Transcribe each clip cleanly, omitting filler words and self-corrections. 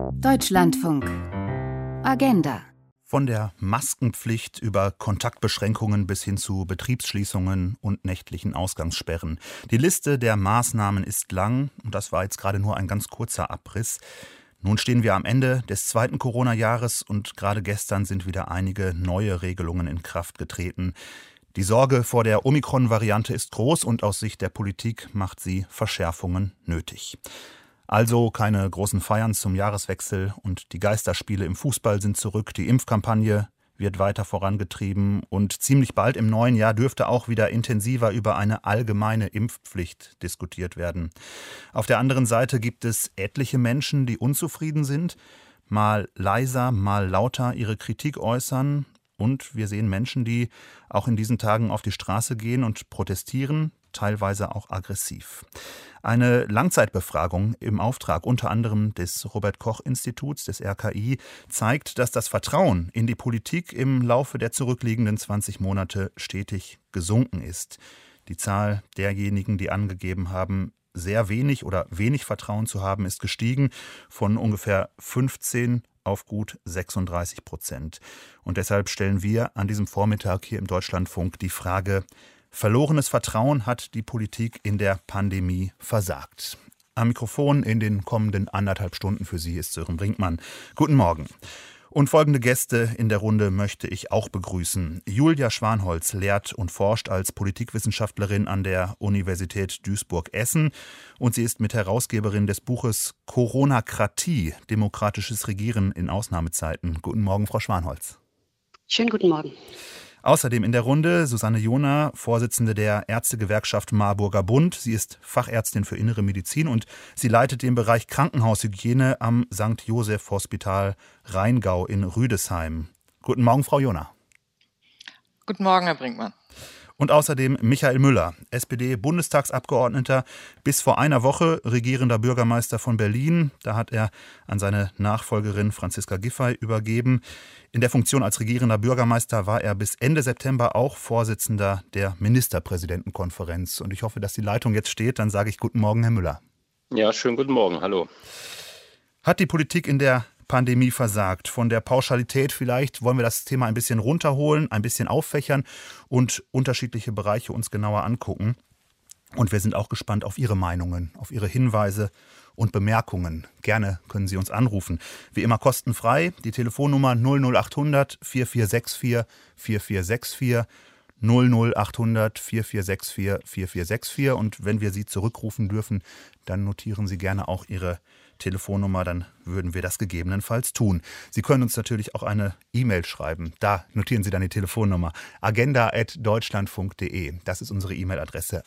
Deutschlandfunk. Agenda. Von der Maskenpflicht über Kontaktbeschränkungen bis hin zu Betriebsschließungen und nächtlichen Ausgangssperren. Die Liste der Maßnahmen ist lang und das war jetzt gerade nur ein ganz kurzer Abriss. Nun stehen wir am Ende des zweiten Corona-Jahres und gerade gestern sind wieder einige neue Regelungen in Kraft getreten. Die Sorge vor der Omikron-Variante ist groß und aus Sicht der Politik macht sie Verschärfungen nötig. Also keine großen Feiern zum Jahreswechsel und die Geisterspiele im Fußball sind zurück. Die Impfkampagne wird weiter vorangetrieben und ziemlich bald im neuen Jahr dürfte auch wieder intensiver über eine allgemeine Impfpflicht diskutiert werden. Auf der anderen Seite gibt es etliche Menschen, die unzufrieden sind, mal leiser, mal lauter ihre Kritik äußern. Und wir sehen Menschen, die auch in diesen Tagen auf die Straße gehen und protestieren, teilweise auch aggressiv. Eine Langzeitbefragung im Auftrag unter anderem des Robert-Koch-Instituts, des RKI, zeigt, dass das Vertrauen in die Politik im Laufe der zurückliegenden 20 Monate stetig gesunken ist. Die Zahl derjenigen, die angegeben haben, sehr wenig oder wenig Vertrauen zu haben, ist gestiegen von ungefähr 15 auf gut 36%. Und deshalb stellen wir an diesem Vormittag hier im Deutschlandfunk die Frage: Verlorenes Vertrauen hat die Politik in der Pandemie versagt. Am Mikrofon in den kommenden 1,5 Stunden für Sie ist Sören Brinkmann. Guten Morgen. Und folgende Gäste in der Runde möchte ich auch begrüßen. Julia Schwanholz lehrt und forscht als Politikwissenschaftlerin an der Universität Duisburg-Essen und sie ist Mitherausgeberin des Buches Coronacratie, demokratisches Regieren in Ausnahmezeiten. Guten Morgen, Frau Schwanholz. Schönen guten Morgen. Außerdem in der Runde Susanne Johner, Vorsitzende der Ärztegewerkschaft Marburger Bund. Sie ist Fachärztin für Innere Medizin und sie leitet den Bereich Krankenhaushygiene am St. Joseph Hospital Rheingau in Rüdesheim. Guten Morgen, Frau Johner. Guten Morgen, Herr Brinkmann. Und außerdem Michael Müller, SPD-Bundestagsabgeordneter, bis vor einer Woche regierender Bürgermeister von Berlin. Da hat er an seine Nachfolgerin Franziska Giffey übergeben. In der Funktion als regierender Bürgermeister war er bis Ende September auch Vorsitzender der Ministerpräsidentenkonferenz. Und ich hoffe, dass die Leitung jetzt steht. Dann sage ich guten Morgen, Herr Müller. Ja, schönen guten Morgen. Hallo. Hat die Politik in der Pandemie versagt? Von der Pauschalität vielleicht wollen wir das Thema ein bisschen runterholen, ein bisschen auffächern und unterschiedliche Bereiche uns genauer angucken. Und wir sind auch gespannt auf Ihre Meinungen, auf Ihre Hinweise und Bemerkungen. Gerne können Sie uns anrufen. Wie immer kostenfrei. Die Telefonnummer 00800 4464 4464 00800 4464 4464. Und wenn wir Sie zurückrufen dürfen, dann notieren Sie gerne auch Ihre Telefonnummer, dann würden wir das gegebenenfalls tun. Sie können uns natürlich auch eine E-Mail schreiben. Da notieren Sie dann die Telefonnummer. agenda@deutschlandfunk.de. Das ist unsere E-Mail-Adresse.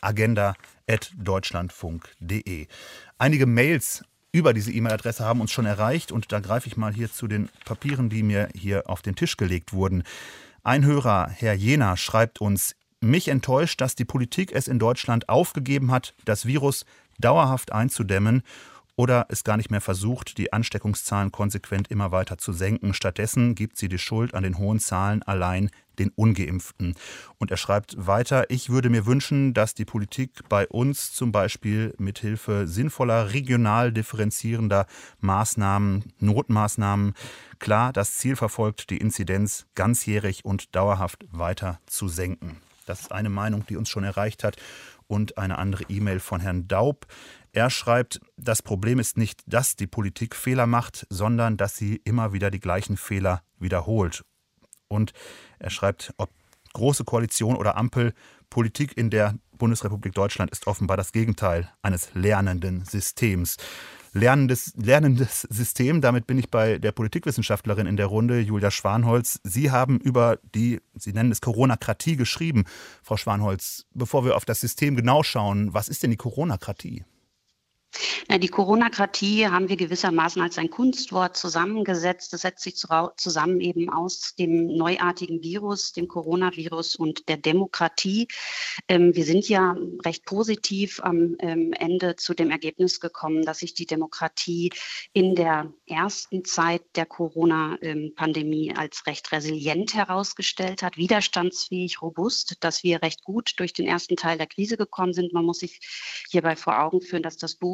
agenda@deutschlandfunk.de. Einige Mails über diese E-Mail-Adresse haben uns schon erreicht und da greife ich mal hier zu den Papieren, die mir hier auf den Tisch gelegt wurden. Ein Hörer, Herr Jena, schreibt uns: Mich enttäuscht, dass die Politik es in Deutschland aufgegeben hat, das Virus dauerhaft einzudämmen oder es gar nicht mehr versucht, die Ansteckungszahlen konsequent immer weiter zu senken. Stattdessen gibt sie die Schuld an den hohen Zahlen allein den Ungeimpften. Und er schreibt weiter: Ich würde mir wünschen, dass die Politik bei uns zum Beispiel mithilfe sinnvoller, regional differenzierender Maßnahmen, Notmaßnahmen, klar das Ziel verfolgt, die Inzidenz ganzjährig und dauerhaft weiter zu senken. Das ist eine Meinung, die uns schon erreicht hat. Und eine andere E-Mail von Herrn Daub. Er schreibt: Das Problem ist nicht, dass die Politik Fehler macht, sondern dass sie immer wieder die gleichen Fehler wiederholt. Und er schreibt, ob Große Koalition oder Ampel, Politik in der Bundesrepublik Deutschland ist offenbar das Gegenteil eines lernenden Systems. Lernendes System, damit bin ich bei der Politikwissenschaftlerin in der Runde, Julia Schwanholz. Sie haben über die, Sie nennen es Coronacratie, geschrieben. Frau Schwanholz, bevor wir auf das System genau schauen, was ist denn die Coronacratie? Die Coronacratie haben wir gewissermaßen als ein Kunstwort zusammengesetzt. Das setzt sich zusammen eben aus dem neuartigen Virus, dem Coronavirus und der Demokratie. Wir sind ja recht positiv am Ende zu dem Ergebnis gekommen, dass sich die Demokratie in der ersten Zeit der Corona-Pandemie als recht resilient herausgestellt hat, widerstandsfähig, robust, dass wir recht gut durch den ersten Teil der Krise gekommen sind. Man muss sich hierbei vor Augen führen, dass das Buch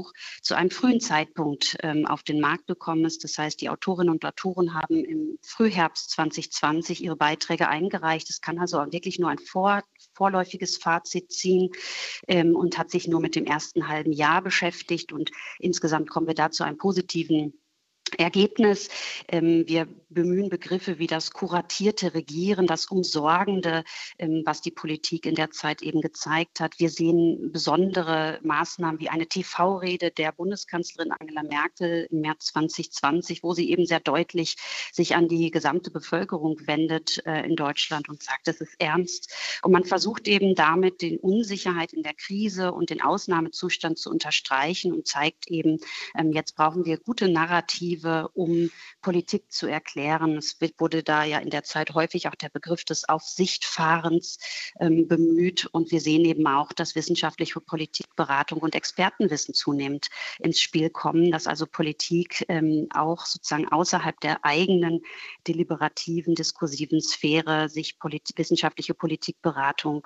Buch zu einem frühen Zeitpunkt auf den Markt gekommen ist. Das heißt, die Autorinnen und Autoren haben im Frühherbst 2020 ihre Beiträge eingereicht. Es kann also wirklich nur ein vorläufiges Fazit ziehen und hat sich nur mit dem ersten halben Jahr beschäftigt. Und insgesamt kommen wir da zu einem positiven Ergebnis. Wir bemühen Begriffe wie das kuratierte Regieren, das Umsorgende, was die Politik in der Zeit eben gezeigt hat. Wir sehen besondere Maßnahmen wie eine TV-Rede der Bundeskanzlerin Angela Merkel im März 2020, wo sie eben sehr deutlich sich an die gesamte Bevölkerung wendet in Deutschland und sagt, es ist ernst. Und man versucht eben damit, die Unsicherheit in der Krise und den Ausnahmezustand zu unterstreichen und zeigt eben, jetzt brauchen wir gute Narrative, um Politik zu erklären. Es wurde da ja in der Zeit häufig auch der Begriff des Auf-Sicht-Fahrens bemüht. Und wir sehen eben auch, dass wissenschaftliche Politikberatung und Expertenwissen zunehmend ins Spiel kommen, dass also Politik auch sozusagen außerhalb der eigenen deliberativen, diskursiven Sphäre sich wissenschaftliche Politikberatung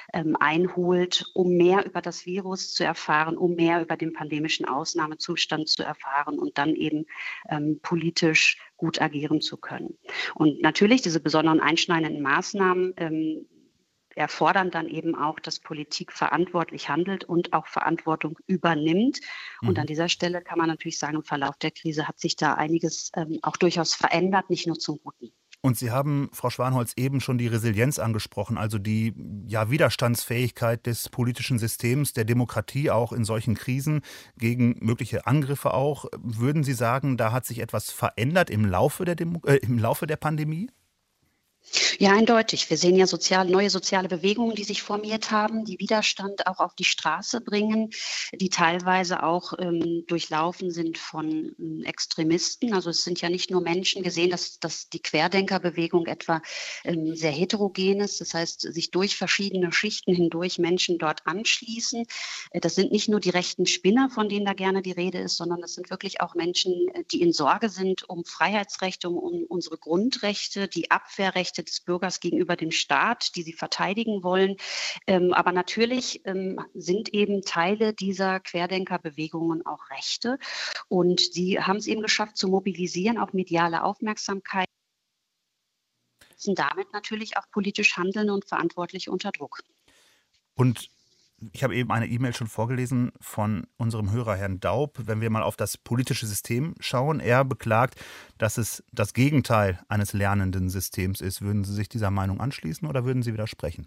einholt, um mehr über das Virus zu erfahren, um mehr über den pandemischen Ausnahmezustand zu erfahren und dann eben politisch gut agieren zu können. Und natürlich diese besonderen einschneidenden Maßnahmen erfordern dann eben auch, dass Politik verantwortlich handelt und auch Verantwortung übernimmt. Und an dieser Stelle kann man natürlich sagen, im Verlauf der Krise hat sich da einiges auch durchaus verändert, nicht nur zum Guten. Und Sie haben, Frau Schwanholz, eben schon die Resilienz angesprochen, also die Widerstandsfähigkeit des politischen Systems, der Demokratie auch in solchen Krisen, gegen mögliche Angriffe auch. Würden Sie sagen, da hat sich etwas verändert im Laufe der Pandemie? Ja, eindeutig. Wir sehen ja neue soziale Bewegungen, die sich formiert haben, die Widerstand auch auf die Straße bringen, die teilweise auch durchlaufen sind von Extremisten. Also es sind ja nicht nur Menschen. Wir sehen, dass die Querdenkerbewegung etwa sehr heterogen ist. Das heißt, sich durch verschiedene Schichten hindurch Menschen dort anschließen. Das sind nicht nur die rechten Spinner, von denen da gerne die Rede ist, sondern das sind wirklich auch Menschen, die in Sorge sind um Freiheitsrechte, um unsere Grundrechte, die Abwehrrechte des Bürgers gegenüber dem Staat, die sie verteidigen wollen. Aber natürlich sind eben Teile dieser Querdenkerbewegungen auch Rechte. Und sie haben es eben geschafft zu mobilisieren, auch mediale Aufmerksamkeit, setzen damit natürlich auch politisch Handelnde und Verantwortliche unter Druck. Und ich habe eben eine E-Mail schon vorgelesen von unserem Hörer Herrn Daub. Wenn wir mal auf das politische System schauen, er beklagt, dass es das Gegenteil eines lernenden Systems ist. Würden Sie sich dieser Meinung anschließen oder würden Sie widersprechen?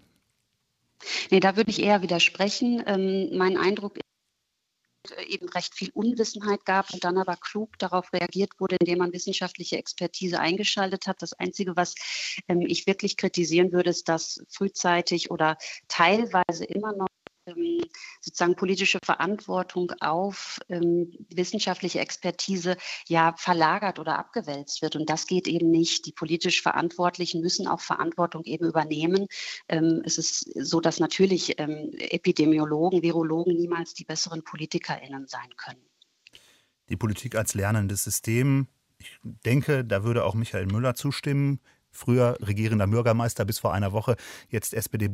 Nee, da würde ich eher widersprechen. Mein Eindruck ist, eben recht viel Unwissenheit gab und dann aber klug darauf reagiert wurde, indem man wissenschaftliche Expertise eingeschaltet hat. Das Einzige, was ich wirklich kritisieren würde, ist, dass frühzeitig oder teilweise immer noch sozusagen politische Verantwortung auf wissenschaftliche Expertise ja verlagert oder abgewälzt wird. Und das geht eben nicht. Die politisch Verantwortlichen müssen auch Verantwortung eben übernehmen. Es ist so, dass natürlich Epidemiologen, Virologen niemals die besseren PolitikerInnen sein können. Die Politik als lernendes System, ich denke, da würde auch Michael Müller zustimmen. Früher regierender Bürgermeister, bis vor einer Woche, jetzt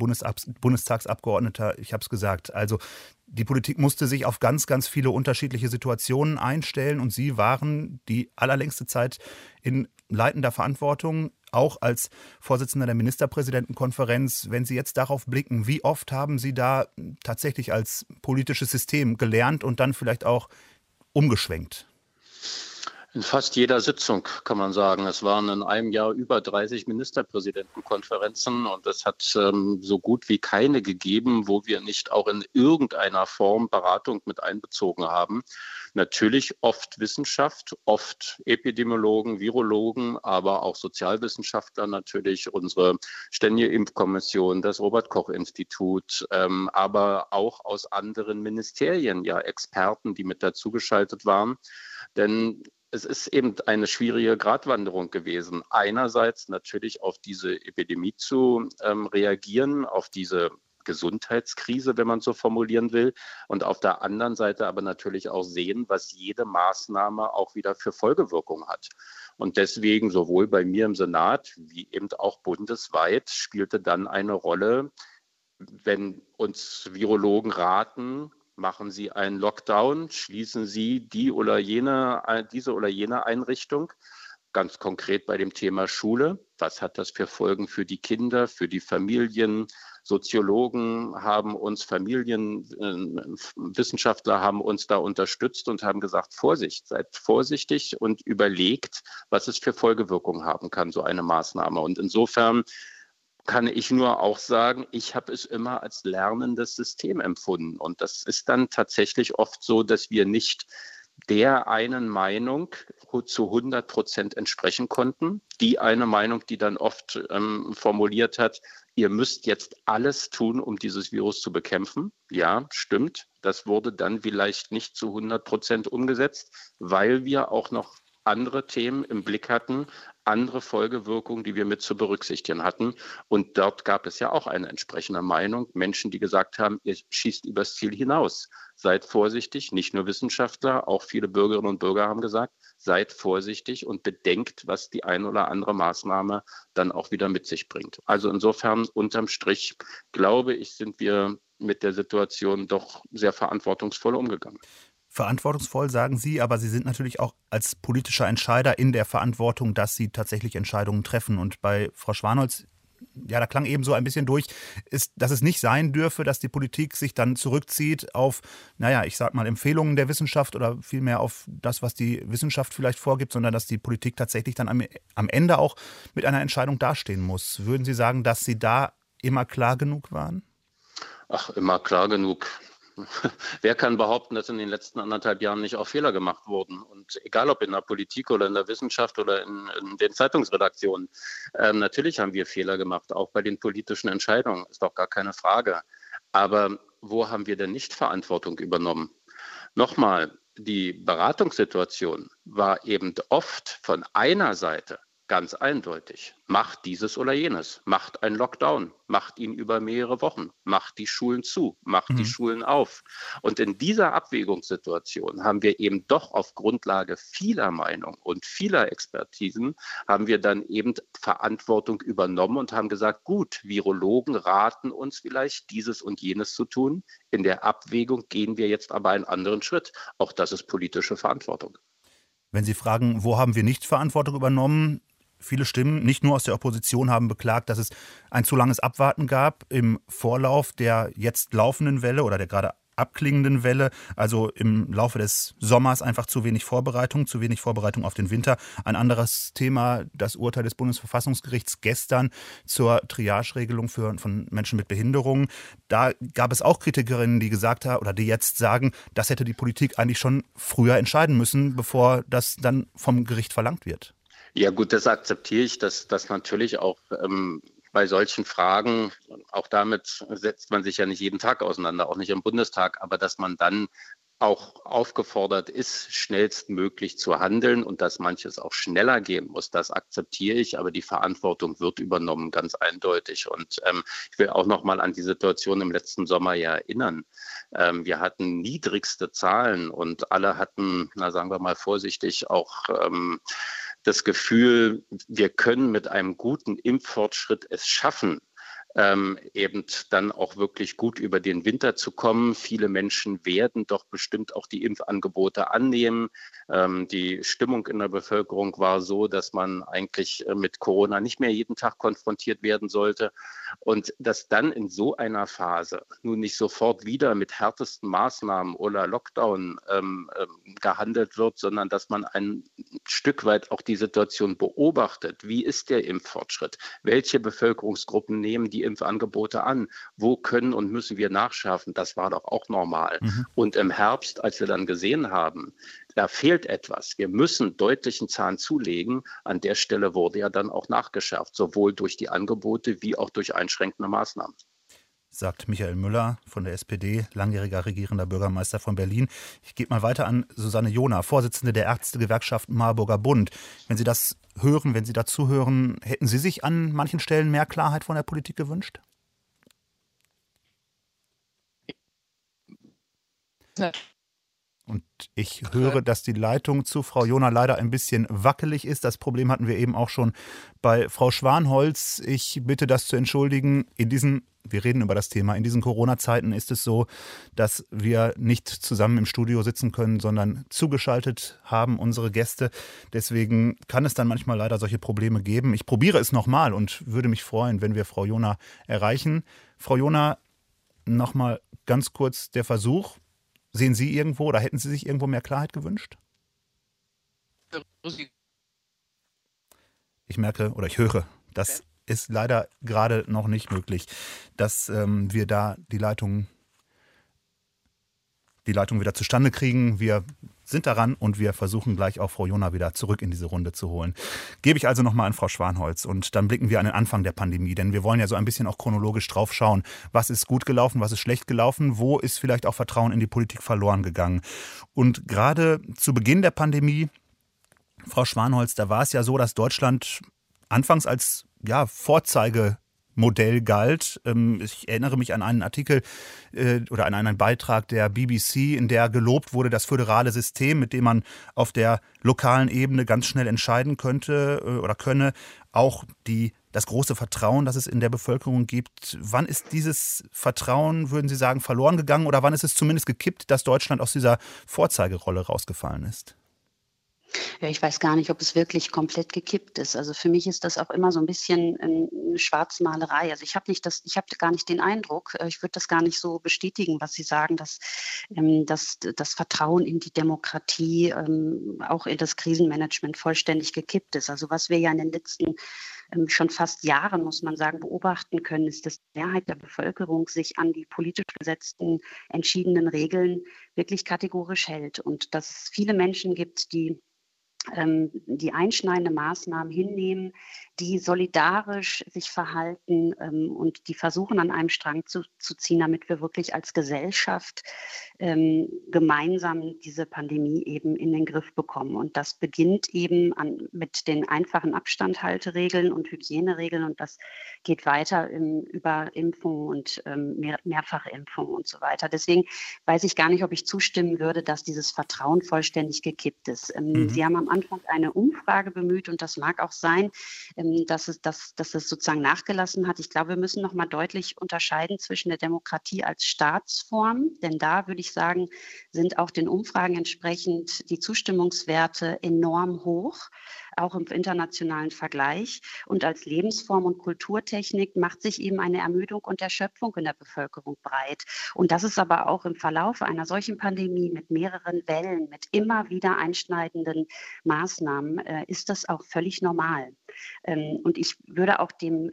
SPD-Bundestagsabgeordneter. Ich habe es gesagt, also die Politik musste sich auf ganz, ganz viele unterschiedliche Situationen einstellen und Sie waren die allerlängste Zeit in leitender Verantwortung, auch als Vorsitzender der Ministerpräsidentenkonferenz. Wenn Sie jetzt darauf blicken, wie oft haben Sie da tatsächlich als politisches System gelernt und dann vielleicht auch umgeschwenkt? In fast jeder Sitzung kann man sagen. Es waren in einem Jahr über 30 Ministerpräsidentenkonferenzen und es hat so gut wie keine gegeben, wo wir nicht auch in irgendeiner Form Beratung mit einbezogen haben. Natürlich oft Wissenschaft, oft Epidemiologen, Virologen, aber auch Sozialwissenschaftler natürlich, unsere Ständige Impfkommission, das Robert-Koch-Institut, aber auch aus anderen Ministerien ja Experten, die mit dazugeschaltet waren. Denn es ist eben eine schwierige Gratwanderung gewesen. Einerseits natürlich auf diese Epidemie zu reagieren, auf diese Gesundheitskrise, wenn man so formulieren will, und auf der anderen Seite aber natürlich auch sehen, was jede Maßnahme auch wieder für Folgewirkung hat. Und deswegen sowohl bei mir im Senat wie eben auch bundesweit spielte dann eine Rolle, wenn uns Virologen raten, Machen Sie einen Lockdown, schließen Sie diese oder jene Einrichtung. Ganz konkret bei dem Thema Schule. Was hat das für Folgen für die Kinder, für die Familien? Soziologen haben uns, Familienwissenschaftler haben uns da unterstützt und haben gesagt, Vorsicht, seid vorsichtig und überlegt, was es für Folgewirkungen haben kann, so eine Maßnahme. Und insofern kann ich nur auch sagen, ich habe es immer als lernendes System empfunden. Und das ist dann tatsächlich oft so, dass wir nicht der einen Meinung zu 100% entsprechen konnten. Die eine Meinung, die dann oft formuliert hat, ihr müsst jetzt alles tun, um dieses Virus zu bekämpfen. Ja, stimmt. Das wurde dann vielleicht nicht zu 100% umgesetzt, weil wir auch noch andere Themen im Blick hatten, andere Folgewirkungen, die wir mit zu berücksichtigen hatten. Und dort gab es ja auch eine entsprechende Meinung. Menschen, die gesagt haben, ihr schießt übers Ziel hinaus. Seid vorsichtig, nicht nur Wissenschaftler, auch viele Bürgerinnen und Bürger haben gesagt, seid vorsichtig und bedenkt, was die eine oder andere Maßnahme dann auch wieder mit sich bringt. Also insofern, unterm Strich, glaube ich, sind wir mit der Situation doch sehr verantwortungsvoll umgegangen. Verantwortungsvoll, sagen Sie, aber Sie sind natürlich auch als politischer Entscheider in der Verantwortung, dass Sie tatsächlich Entscheidungen treffen. Und bei Frau Schwanholz, ja, da klang eben so ein bisschen durch, dass es nicht sein dürfe, dass die Politik sich dann zurückzieht auf, naja, ich sag mal, Empfehlungen der Wissenschaft oder vielmehr auf das, was die Wissenschaft vielleicht vorgibt, sondern dass die Politik tatsächlich dann am Ende auch mit einer Entscheidung dastehen muss. Würden Sie sagen, dass Sie da immer klar genug waren? Ach, immer klar genug. Wer kann behaupten, dass in den letzten 1,5 Jahren nicht auch Fehler gemacht wurden? Und egal ob in der Politik oder in der Wissenschaft oder in den Zeitungsredaktionen. Natürlich haben wir Fehler gemacht, auch bei den politischen Entscheidungen, ist doch gar keine Frage. Aber wo haben wir denn nicht Verantwortung übernommen? Nochmal, die Beratungssituation war eben oft von einer Seite ganz eindeutig. Macht dieses oder jenes, macht einen Lockdown, macht ihn über mehrere Wochen, macht die Schulen zu, macht die Schulen auf. Und in dieser Abwägungssituation haben wir eben doch auf Grundlage vieler Meinungen und vieler Expertisen, haben wir dann eben Verantwortung übernommen und haben gesagt, gut, Virologen raten uns vielleicht, dieses und jenes zu tun. In der Abwägung gehen wir jetzt aber einen anderen Schritt. Auch das ist politische Verantwortung. Wenn Sie fragen, wo haben wir nicht Verantwortung übernommen? Viele Stimmen, nicht nur aus der Opposition, haben beklagt, dass es ein zu langes Abwarten gab im Vorlauf der jetzt laufenden Welle oder der gerade abklingenden Welle, also im Laufe des Sommers einfach zu wenig Vorbereitung auf den Winter. Ein anderes Thema, das Urteil des Bundesverfassungsgerichts gestern zur Triage-Regelung von Menschen mit Behinderungen. Da gab es auch Kritikerinnen, die gesagt haben oder die jetzt sagen, das hätte die Politik eigentlich schon früher entscheiden müssen, bevor das dann vom Gericht verlangt wird. Ja gut, das akzeptiere ich, dass natürlich auch bei solchen Fragen, auch damit setzt man sich ja nicht jeden Tag auseinander, auch nicht im Bundestag, aber dass man dann auch aufgefordert ist, schnellstmöglich zu handeln und dass manches auch schneller gehen muss, das akzeptiere ich, aber die Verantwortung wird übernommen, ganz eindeutig. Und ich will auch noch mal an die Situation im letzten Sommer ja erinnern. Wir hatten niedrigste Zahlen und alle hatten, sagen wir mal vorsichtig, auch das Gefühl, wir können mit einem guten Impffortschritt es schaffen, eben dann auch wirklich gut über den Winter zu kommen. Viele Menschen werden doch bestimmt auch die Impfangebote annehmen. Die Stimmung in der Bevölkerung war so, dass man eigentlich mit Corona nicht mehr jeden Tag konfrontiert werden sollte. Und dass dann in so einer Phase nun nicht sofort wieder mit härtesten Maßnahmen oder Lockdown gehandelt wird, sondern dass man ein Stück weit auch die Situation beobachtet. Wie ist der Impffortschritt? Welche Bevölkerungsgruppen nehmen die Impfangebote an? Wo können und müssen wir nachschärfen? Das war doch auch normal. Und im Herbst, als wir dann gesehen haben, da fehlt etwas. Wir müssen deutlichen Zahn zulegen. An der Stelle wurde ja dann auch nachgeschärft, sowohl durch die Angebote wie auch durch einschränkende Maßnahmen. Sagt Michael Müller von der SPD, langjähriger regierender Bürgermeister von Berlin. Ich gebe mal weiter an Susanne Jona, Vorsitzende der Ärztegewerkschaft Marburger Bund. Wenn Sie das hören, wenn Sie dazu hören, hätten Sie sich an manchen Stellen mehr Klarheit von der Politik gewünscht? Ja. Und ich höre, dass die Leitung zu Frau Jona leider ein bisschen wackelig ist. Das Problem hatten wir eben auch schon bei Frau Schwanholz. Ich bitte das zu entschuldigen. In diesen Wir reden über das Thema. In diesen Corona-Zeiten ist es so, dass wir nicht zusammen im Studio sitzen können, sondern zugeschaltet haben unsere Gäste. Deswegen kann es dann manchmal leider solche Probleme geben. Ich probiere es nochmal und würde mich freuen, wenn wir Frau Jona erreichen. Frau Jona, nochmal ganz kurz der Versuch. Sehen Sie irgendwo oder hätten Sie sich irgendwo mehr Klarheit gewünscht? Ich merke oder ich höre, das ist leider gerade noch nicht möglich, dass wir da die Leitung wieder zustande kriegen. Wir sind daran und wir versuchen gleich auch Frau Jona wieder zurück in diese Runde zu holen. Gebe ich also nochmal an Frau Schwanholz und dann blicken wir an den Anfang der Pandemie, denn wir wollen ja so ein bisschen auch chronologisch drauf schauen, was ist gut gelaufen, was ist schlecht gelaufen, wo ist vielleicht auch Vertrauen in die Politik verloren gegangen. Und gerade zu Beginn der Pandemie, Frau Schwanholz, da war es ja so, dass Deutschland anfangs als Vorzeigemodell galt. Ich erinnere mich an einen Artikel oder an einen Beitrag der BBC, in der gelobt wurde, das föderale System, mit dem man auf der lokalen Ebene ganz schnell entscheiden könnte oder könne. Auch das große Vertrauen, das es in der Bevölkerung gibt. Wann ist dieses Vertrauen, würden Sie sagen, verloren gegangen oder wann ist es zumindest gekippt, dass Deutschland aus dieser Vorzeigerolle rausgefallen ist? Ja, ich weiß gar nicht, ob es wirklich komplett gekippt ist. Also für mich ist das auch immer so ein bisschen eine Schwarzmalerei. Also ich habe gar nicht den Eindruck, ich würde das gar nicht so bestätigen, was Sie sagen, dass das Vertrauen in die Demokratie, auch in das Krisenmanagement vollständig gekippt ist. Also was wir ja in den letzten schon fast Jahren, muss man sagen, beobachten können, ist, dass die Mehrheit der Bevölkerung sich an die politisch gesetzten, entschiedenen Regeln wirklich kategorisch hält und dass es viele Menschen gibt, die einschneidende Maßnahmen hinnehmen, die solidarisch sich verhalten und die versuchen, an einem Strang zu ziehen, damit wir wirklich als Gesellschaft gemeinsam diese Pandemie eben in den Griff bekommen. Und das beginnt eben mit den einfachen Abstandhalteregeln und Hygieneregeln und das geht weiter über Impfungen und Mehrfachimpfungen und so weiter. Deswegen weiß ich gar nicht, ob ich zustimmen würde, dass dieses Vertrauen vollständig gekippt ist. Sie haben am Anfang eine Umfrage bemüht und das mag auch sein, dass es sozusagen nachgelassen hat. Ich glaube, wir müssen noch mal deutlich unterscheiden zwischen der Demokratie als Staatsform, denn da würde ich sagen, sind auch den Umfragen entsprechend die Zustimmungswerte enorm hoch, auch im internationalen Vergleich. Und als Lebensform und Kulturtechnik macht sich eben eine Ermüdung und Erschöpfung in der Bevölkerung breit. Und das ist aber auch im Verlauf einer solchen Pandemie mit mehreren Wellen, mit immer wieder einschneidenden Maßnahmen, ist das auch völlig normal. Und ich würde auch dem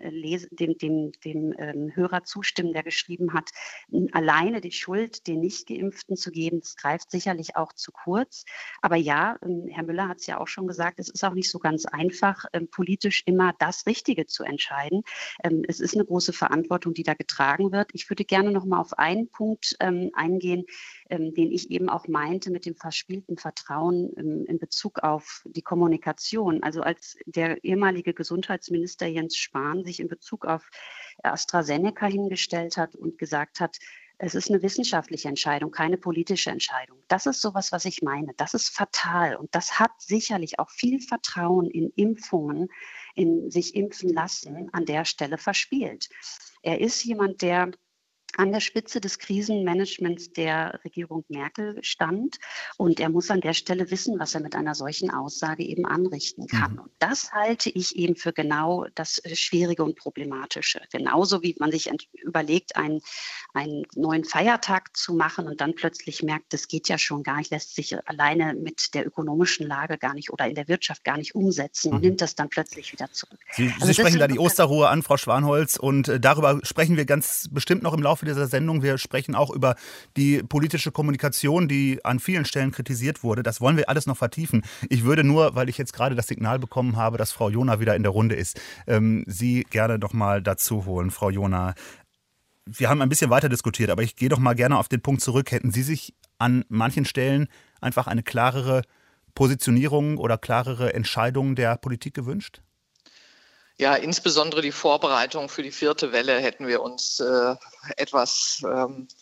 Hörer zustimmen, der geschrieben hat, alleine die Schuld den Nicht-Geimpften zu geben, das greift sicherlich auch zu kurz. Aber ja, Herr Müller hat es ja auch schon gesagt, es ist auch nicht so ganz einfach, politisch immer das Richtige zu entscheiden. Es ist eine große Verantwortung, die da getragen wird. Ich würde gerne noch mal auf einen Punkt eingehen, den ich eben auch meinte mit dem verspielten Vertrauen in Bezug auf die Kommunikation. Also als der ehemalige Gesundheitsminister Jens Spahn sich in Bezug auf AstraZeneca hingestellt hat und gesagt hat, es ist eine wissenschaftliche Entscheidung, keine politische Entscheidung. Das ist sowas, was ich meine. Das ist fatal und das hat sicherlich auch viel Vertrauen in Impfungen, in sich impfen lassen, an der Stelle verspielt. Er ist jemand, der an der Spitze des Krisenmanagements der Regierung Merkel stand. Und er muss an der Stelle wissen, was er mit einer solchen Aussage eben anrichten kann. Und das halte ich eben für genau das Schwierige und Problematische. Genauso wie man sich überlegt, einen neuen Feiertag zu machen und dann plötzlich merkt, das geht ja schon gar nicht, lässt sich alleine mit der ökonomischen Lage gar nicht oder in der Wirtschaft gar nicht umsetzen und nimmt das dann plötzlich wieder zurück. Sie sprechen da die Osterruhe an, Frau Schwanholz, und darüber sprechen wir ganz bestimmt noch im Laufe dieser Sendung. Wir sprechen auch über die politische Kommunikation, die an vielen Stellen kritisiert wurde. Das wollen wir alles noch vertiefen. Ich würde nur, weil ich jetzt gerade das Signal bekommen habe, dass Frau Jona wieder in der Runde ist, Sie gerne noch mal dazu holen. Frau Jona, wir haben ein bisschen weiter diskutiert, aber ich gehe doch mal gerne auf den Punkt zurück. Hätten Sie sich an manchen Stellen einfach eine klarere Positionierung oder klarere Entscheidung der Politik gewünscht? Ja, insbesondere die Vorbereitung für die 4. Welle hätten wir uns etwas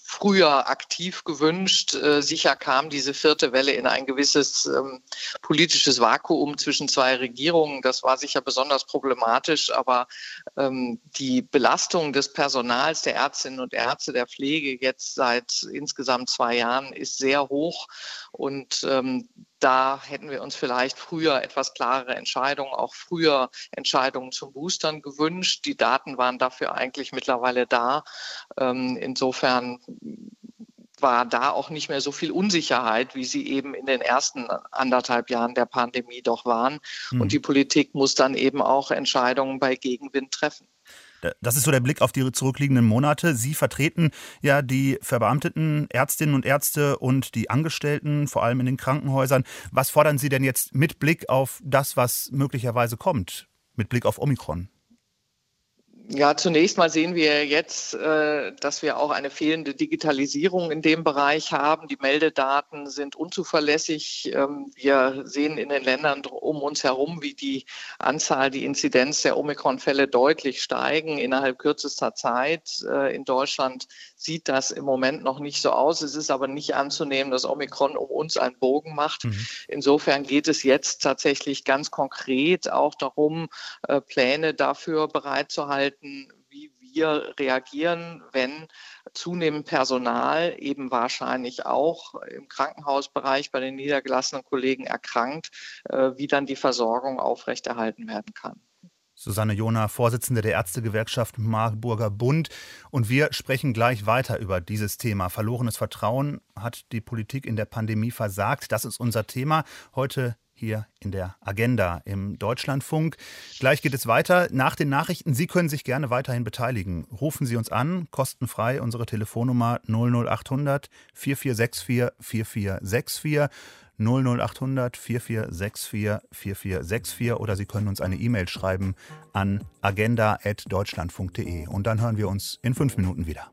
früher aktiv gewünscht. Sicher kam diese vierte Welle in ein gewisses politisches Vakuum zwischen zwei Regierungen. Das war sicher besonders problematisch, aber die Belastung des Personals, der Ärztinnen und Ärzte, der Pflege jetzt seit insgesamt 2 Jahren ist sehr hoch und da hätten wir uns vielleicht früher etwas klarere Entscheidungen, auch früher Entscheidungen zum Boostern gewünscht. Die Daten waren dafür eigentlich mittlerweile da. Insofern war da auch nicht mehr so viel Unsicherheit, wie sie eben in den ersten 1,5 Jahren der Pandemie doch waren. Und die Politik muss dann eben auch Entscheidungen bei Gegenwind treffen. Das ist so der Blick auf die zurückliegenden Monate. Sie vertreten ja die verbeamteten Ärztinnen und Ärzte und die Angestellten, vor allem in den Krankenhäusern. Was fordern Sie denn jetzt mit Blick auf das, was möglicherweise kommt, mit Blick auf Omikron? Ja, zunächst mal sehen wir jetzt, dass wir auch eine fehlende Digitalisierung in dem Bereich haben. Die Meldedaten sind unzuverlässig. Wir sehen in den Ländern um uns herum, wie die Anzahl, die Inzidenz der Omikron-Fälle deutlich steigen innerhalb kürzester Zeit. In Deutschland sieht das im Moment noch nicht so aus. Es ist aber nicht anzunehmen, dass Omikron um uns einen Bogen macht. Insofern geht es jetzt tatsächlich ganz konkret auch darum, Pläne dafür bereitzuhalten, wie wir reagieren, wenn zunehmend Personal eben wahrscheinlich auch im Krankenhausbereich bei den niedergelassenen Kollegen erkrankt, wie dann die Versorgung aufrechterhalten werden kann. Susanne Jona, Vorsitzende der Ärztegewerkschaft Marburger Bund. Und wir sprechen gleich weiter über dieses Thema. Verlorenes Vertrauen, hat die Politik in der Pandemie versagt? Das ist unser Thema heute hier in der Agenda im Deutschlandfunk. Gleich geht es weiter nach den Nachrichten. Sie können sich gerne weiterhin beteiligen. Rufen Sie uns an, kostenfrei, unsere Telefonnummer 00800 4464 4464. 00800 4464 4464 oder Sie können uns eine E-Mail schreiben an agenda@deutschlandfunk.de. Und dann hören wir uns in 5 Minuten wieder.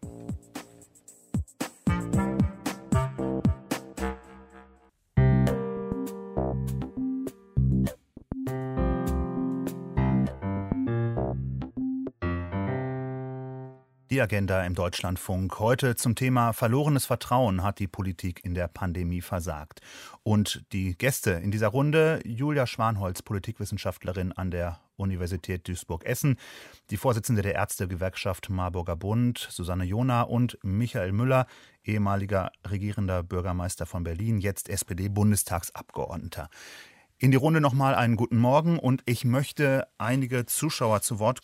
Die Agenda im Deutschlandfunk. Heute zum Thema verlorenes Vertrauen, hat die Politik in der Pandemie versagt. Und die Gäste in dieser Runde: Julia Schwanholz, Politikwissenschaftlerin an der Universität Duisburg-Essen, die Vorsitzende der Ärztegewerkschaft Marburger Bund, Susanne Jona, und Michael Müller, ehemaliger regierender Bürgermeister von Berlin, jetzt SPD-Bundestagsabgeordneter. In die Runde nochmal einen guten Morgen, und ich möchte einige Zuhörer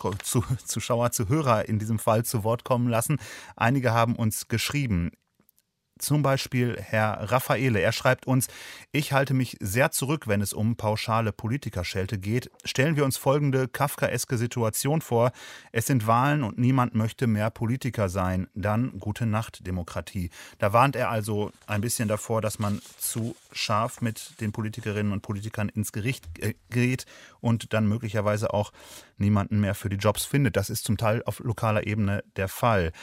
in diesem Fall zu Wort kommen lassen. Einige haben uns geschrieben. Zum Beispiel Herr Raffaele, er schreibt uns: Ich halte mich sehr zurück, wenn es um pauschale Politikerschelte geht. Stellen wir uns folgende kafkaeske Situation vor: Es sind Wahlen und niemand möchte mehr Politiker sein. Dann gute Nacht, Demokratie. Da warnt er also ein bisschen davor, dass man zu scharf mit den Politikerinnen und Politikern ins Gericht geht und dann möglicherweise auch niemanden mehr für die Jobs findet. Das ist zum Teil auf lokaler Ebene der Fall.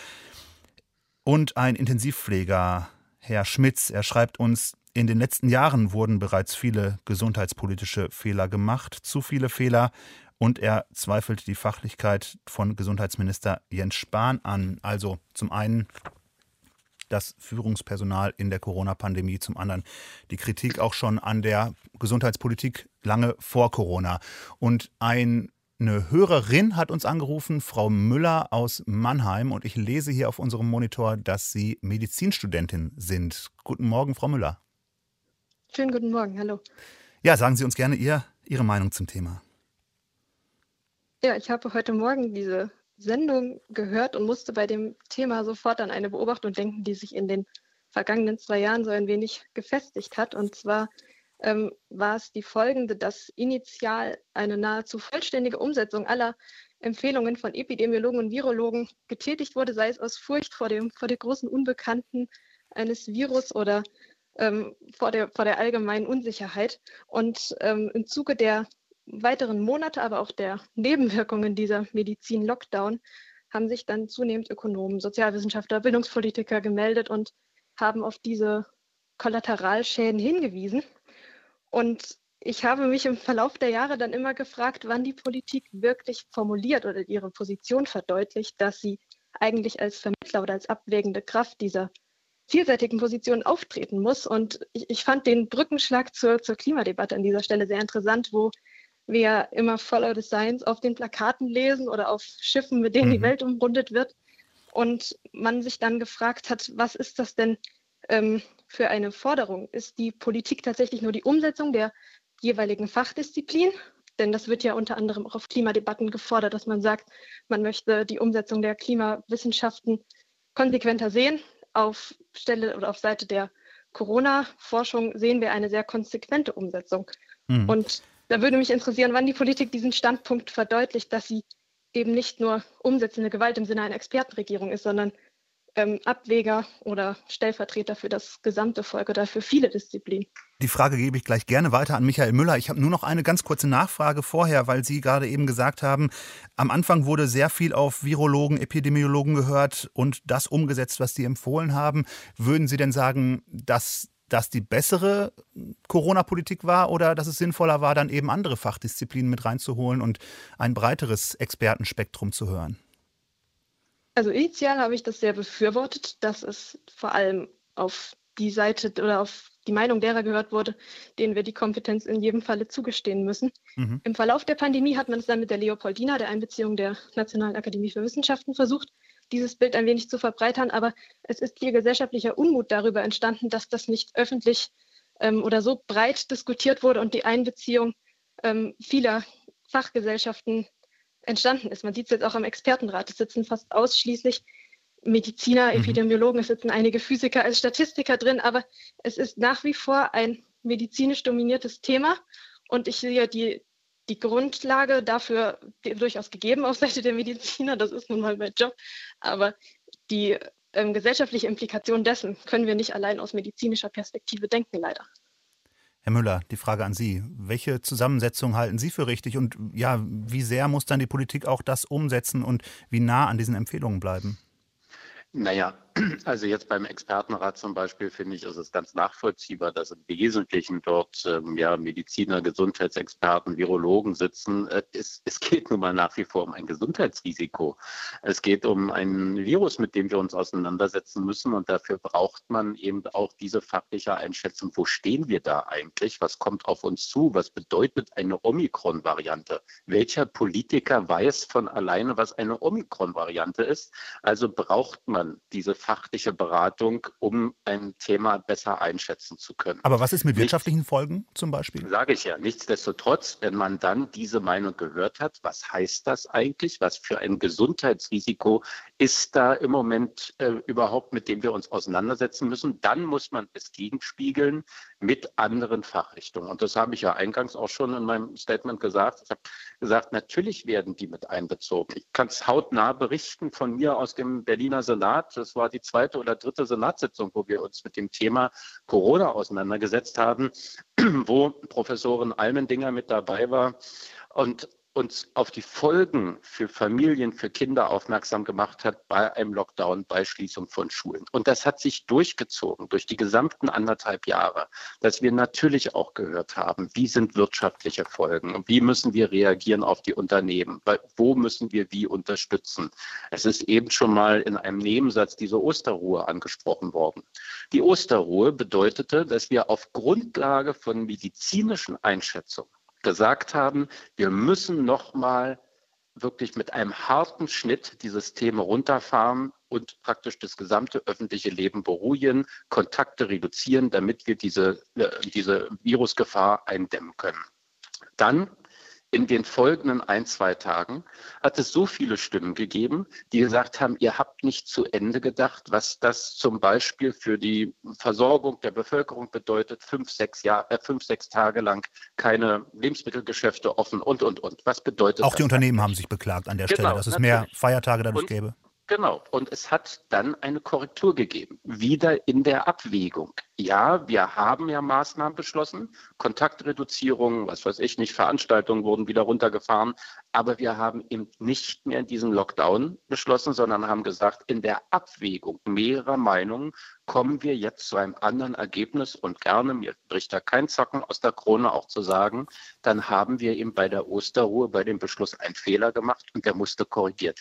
Und ein Intensivpfleger, Herr Schmitz, er schreibt uns: In den letzten Jahren wurden bereits viele gesundheitspolitische Fehler gemacht, zu viele Fehler, und er zweifelt die Fachlichkeit von Gesundheitsminister Jens Spahn an. Also zum einen das Führungspersonal in der Corona-Pandemie, zum anderen die Kritik auch schon an der Gesundheitspolitik lange vor Corona. Und eine Hörerin hat uns angerufen, Frau Müller aus Mannheim, und ich lese hier auf unserem Monitor, dass Sie Medizinstudentin sind. Guten Morgen, Frau Müller. Schönen guten Morgen, hallo. Ja, sagen Sie uns gerne Ihre Meinung zum Thema. Ja, ich habe heute Morgen diese Sendung gehört und musste bei dem Thema sofort an eine Beobachtung denken, die sich in den vergangenen 2 Jahren so ein wenig gefestigt hat. Und zwar war es die folgende, dass initial eine nahezu vollständige Umsetzung aller Empfehlungen von Epidemiologen und Virologen getätigt wurde, sei es aus Furcht vor der großen Unbekannten eines Virus oder vor der allgemeinen Unsicherheit. Und im Zuge der weiteren Monate, aber auch der Nebenwirkungen dieser Medizin-Lockdown, haben sich dann zunehmend Ökonomen, Sozialwissenschaftler, Bildungspolitiker gemeldet und haben auf diese Kollateralschäden hingewiesen. Und ich habe mich im Verlauf der Jahre dann immer gefragt, wann die Politik wirklich formuliert oder ihre Position verdeutlicht, dass sie eigentlich als Vermittler oder als abwägende Kraft dieser vielseitigen Position auftreten muss. Und ich fand den Brückenschlag zur Klimadebatte an dieser Stelle sehr interessant, wo wir immer Follow the Science auf den Plakaten lesen oder auf Schiffen, mit denen die Welt umrundet wird. Und man sich dann gefragt hat, was ist das denn für eine Forderung? Ist die Politik tatsächlich nur die Umsetzung der jeweiligen Fachdisziplin? Denn das wird ja unter anderem auch auf Klimadebatten gefordert, dass man sagt, man möchte die Umsetzung der Klimawissenschaften konsequenter sehen. Auf Stelle oder auf Seite der Corona-Forschung sehen wir eine sehr konsequente Umsetzung. Und da würde mich interessieren, wann die Politik diesen Standpunkt verdeutlicht, dass sie eben nicht nur umsetzende Gewalt im Sinne einer Expertenregierung ist, sondern Abwäger oder Stellvertreter für das gesamte Volk oder für viele Disziplinen. Die Frage gebe ich gleich gerne weiter an Michael Müller. Ich habe nur noch eine ganz kurze Nachfrage vorher, weil Sie gerade eben gesagt haben, am Anfang wurde sehr viel auf Virologen, Epidemiologen gehört und das umgesetzt, was die empfohlen haben. Würden Sie denn sagen, dass das die bessere Corona-Politik war oder dass es sinnvoller war, dann eben andere Fachdisziplinen mit reinzuholen und ein breiteres Expertenspektrum zu hören? Also initial habe ich das sehr befürwortet, dass es vor allem auf die Seite oder auf die Meinung derer gehört wurde, denen wir die Kompetenz in jedem Falle zugestehen müssen. Im Verlauf der Pandemie hat man es dann mit der Leopoldina, der Einbeziehung der Nationalen Akademie für Wissenschaften, versucht, dieses Bild ein wenig zu verbreitern. Aber es ist hier gesellschaftlicher Unmut darüber entstanden, dass das nicht öffentlich oder so breit diskutiert wurde und die Einbeziehung vieler Fachgesellschaften entstanden ist. Man sieht es jetzt auch am Expertenrat. Es sitzen fast ausschließlich Mediziner, Epidemiologen, es sitzen einige Physiker als Statistiker drin, aber es ist nach wie vor ein medizinisch dominiertes Thema und ich sehe die Grundlage dafür durchaus gegeben auf Seite der Mediziner, das ist nun mal mein Job, aber die gesellschaftliche Implikation dessen können wir nicht allein aus medizinischer Perspektive denken, leider. Herr Müller, die Frage an Sie. Welche Zusammensetzung halten Sie für richtig und ja, wie sehr muss dann die Politik auch das umsetzen und wie nah an diesen Empfehlungen bleiben? Naja, also jetzt beim Expertenrat zum Beispiel finde ich, ist es ganz nachvollziehbar, dass im Wesentlichen dort Mediziner, Gesundheitsexperten, Virologen sitzen. Es geht nun mal nach wie vor um ein Gesundheitsrisiko. Es geht um ein Virus, mit dem wir uns auseinandersetzen müssen und dafür braucht man eben auch diese fachliche Einschätzung. Wo stehen wir da eigentlich? Was kommt auf uns zu? Was bedeutet eine Omikron-Variante? Welcher Politiker weiß von alleine, was eine Omikron-Variante ist? Also braucht man diese fachliche Beratung, um ein Thema besser einschätzen zu können. Aber was ist mit wirtschaftlichen Folgen zum Beispiel? Sage ich ja. Nichtsdestotrotz, wenn man dann diese Meinung gehört hat, was heißt das eigentlich? Was für ein Gesundheitsrisiko ist da im Moment überhaupt, mit dem wir uns auseinandersetzen müssen? Dann muss man es gegenspiegeln mit anderen Fachrichtungen. Und das habe ich ja eingangs auch schon in meinem Statement gesagt. Ich habe gesagt, natürlich werden die mit einbezogen. Ich kann es hautnah berichten von mir aus dem Berliner Senat. Das war die 2. oder 3. Senatssitzung, wo wir uns mit dem Thema Corona auseinandergesetzt haben, wo Professorin Almendinger mit dabei war und uns auf die Folgen für Familien, für Kinder aufmerksam gemacht hat bei einem Lockdown, bei Schließung von Schulen. Und das hat sich durchgezogen durch die gesamten 1,5 Jahre, dass wir natürlich auch gehört haben, wie sind wirtschaftliche Folgen, wie müssen wir reagieren auf die Unternehmen, wo müssen wir wie unterstützen. Es ist eben schon mal in einem Nebensatz diese Osterruhe angesprochen worden. Die Osterruhe bedeutete, dass wir auf Grundlage von medizinischen Einschätzungen gesagt haben, wir müssen nochmal wirklich mit einem harten Schnitt die Systeme runterfahren und praktisch das gesamte öffentliche Leben beruhigen, Kontakte reduzieren, damit wir diese Virusgefahr eindämmen können. Dann in den folgenden 1-2 Tagen hat es so viele Stimmen gegeben, die gesagt haben, ihr habt nicht zu Ende gedacht, was das zum Beispiel für die Versorgung der Bevölkerung bedeutet, 5-6 Tage lang keine Lebensmittelgeschäfte offen und. Was bedeutet das? Auch die Unternehmen haben sich beklagt an der Stelle, dass es mehr Feiertage dadurch gäbe. Genau. Und es hat dann eine Korrektur gegeben, wieder in der Abwägung. Ja, wir haben ja Maßnahmen beschlossen, Kontaktreduzierung, was weiß ich nicht, Veranstaltungen wurden wieder runtergefahren, aber wir haben eben nicht mehr diesen Lockdown beschlossen, sondern haben gesagt, in der Abwägung mehrerer Meinungen kommen wir jetzt zu einem anderen Ergebnis und gerne, mir bricht da kein Zacken aus der Krone auch zu sagen, dann haben wir eben bei der Osterruhe, bei dem Beschluss einen Fehler gemacht und der musste korrigiert werden.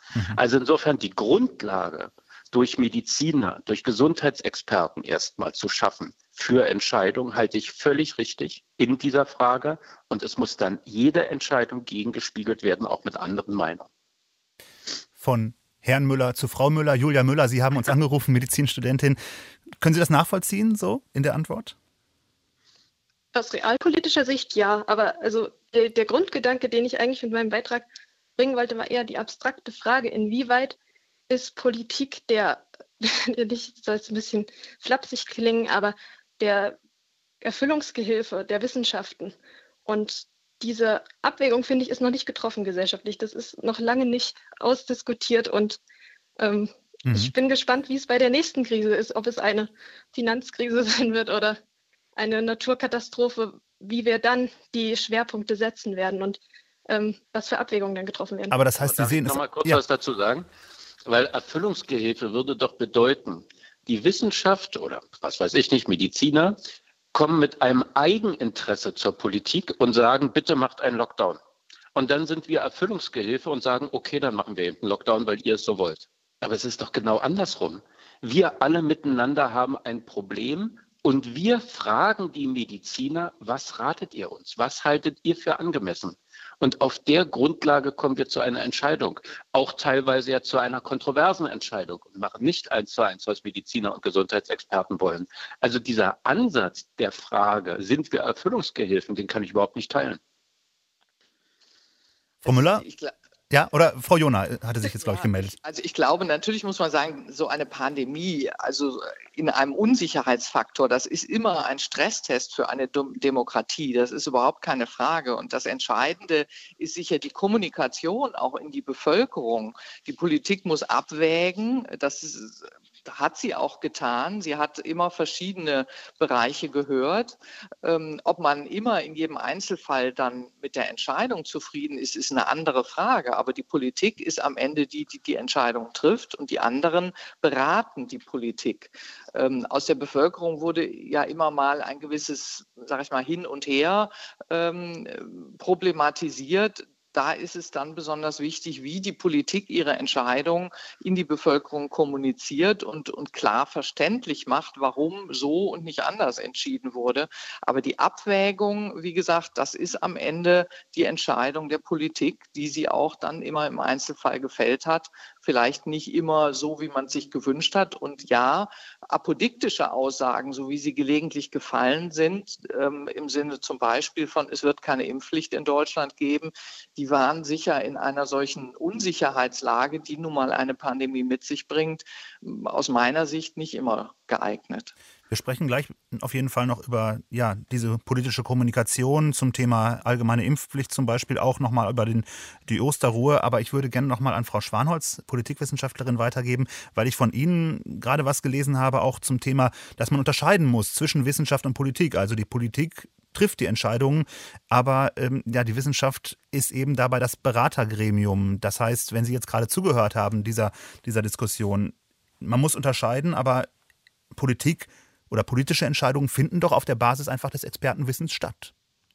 Also insofern die Grundlage durch Mediziner, durch Gesundheitsexperten erstmal zu schaffen für Entscheidungen, halte ich völlig richtig in dieser Frage. Und es muss dann jede Entscheidung gegengespiegelt werden, auch mit anderen Meinungen. Von Herrn Müller zu Frau Müller, Julia Müller, Sie haben uns angerufen, Medizinstudentin. Können Sie das nachvollziehen, so in der Antwort? Aus realpolitischer Sicht ja, aber also der Grundgedanke, den ich eigentlich mit meinem Beitrag bringen wollte, war eher die abstrakte Frage, inwieweit ist Politik nicht soll es ein bisschen flapsig klingen, aber der Erfüllungsgehilfe der Wissenschaften. Und diese Abwägung, finde ich, ist noch nicht getroffen gesellschaftlich. Das ist noch lange nicht ausdiskutiert und ich bin gespannt, wie es bei der nächsten Krise ist, ob es eine Finanzkrise sein wird oder eine Naturkatastrophe, wie wir dann die Schwerpunkte setzen werden und was für Abwägungen dann getroffen werden. Aber das heißt, Sie sehen es. Darf ich noch mal kurz was dazu sagen? Weil Erfüllungsgehilfe würde doch bedeuten, die Wissenschaft oder was weiß ich nicht, Mediziner kommen mit einem Eigeninteresse zur Politik und sagen, bitte macht einen Lockdown. Und dann sind wir Erfüllungsgehilfe und sagen, okay, dann machen wir eben einen Lockdown, weil ihr es so wollt. Aber es ist doch genau andersrum. Wir alle miteinander haben ein Problem und wir fragen die Mediziner, was ratet ihr uns? Was haltet ihr für angemessen? Und auf der Grundlage kommen wir zu einer Entscheidung, auch teilweise ja zu einer kontroversen Entscheidung und machen nicht 1:1, was Mediziner und Gesundheitsexperten wollen. Also dieser Ansatz der Frage, sind wir Erfüllungsgehilfen, den kann ich überhaupt nicht teilen. Frau Müller? Ja, oder Frau Jona hatte sich jetzt, glaube ich, gemeldet. Also ich glaube, natürlich muss man sagen, so eine Pandemie, also in einem Unsicherheitsfaktor, das ist immer ein Stresstest für eine Demokratie. Das ist überhaupt keine Frage. Und das Entscheidende ist sicher die Kommunikation auch in die Bevölkerung. Die Politik muss abwägen, hat sie auch getan. Sie hat immer verschiedene Bereiche gehört. Ob man immer in jedem Einzelfall dann mit der Entscheidung zufrieden ist, ist eine andere Frage. Aber die Politik ist am Ende die Entscheidung trifft und die anderen beraten die Politik. Aus der Bevölkerung wurde ja immer mal ein gewisses, sage ich mal, Hin und Her problematisiert. Da ist es dann besonders wichtig, wie die Politik ihre Entscheidung in die Bevölkerung kommuniziert und klar verständlich macht, warum so und nicht anders entschieden wurde. Aber die Abwägung, wie gesagt, das ist am Ende die Entscheidung der Politik, die sie auch dann immer im Einzelfall gefällt hat. Vielleicht nicht immer so, wie man es sich gewünscht hat. Und ja, apodiktische Aussagen, so wie sie gelegentlich gefallen sind, im Sinne zum Beispiel von, es wird keine Impfpflicht in Deutschland geben, die waren sicher in einer solchen Unsicherheitslage, die nun mal eine Pandemie mit sich bringt, aus meiner Sicht nicht immer geeignet. Wir sprechen gleich auf jeden Fall noch über diese politische Kommunikation zum Thema allgemeine Impfpflicht, zum Beispiel auch nochmal über die Osterruhe. Aber ich würde gerne nochmal an Frau Schwanholz, Politikwissenschaftlerin, weitergeben, weil ich von Ihnen gerade was gelesen habe, auch zum Thema, dass man unterscheiden muss zwischen Wissenschaft und Politik. Also die Politik trifft die Entscheidungen, aber die Wissenschaft ist eben dabei das Beratergremium. Das heißt, wenn Sie jetzt gerade zugehört haben, dieser Diskussion, man muss unterscheiden, aber Politik oder politische Entscheidungen finden doch auf der Basis einfach des Expertenwissens statt.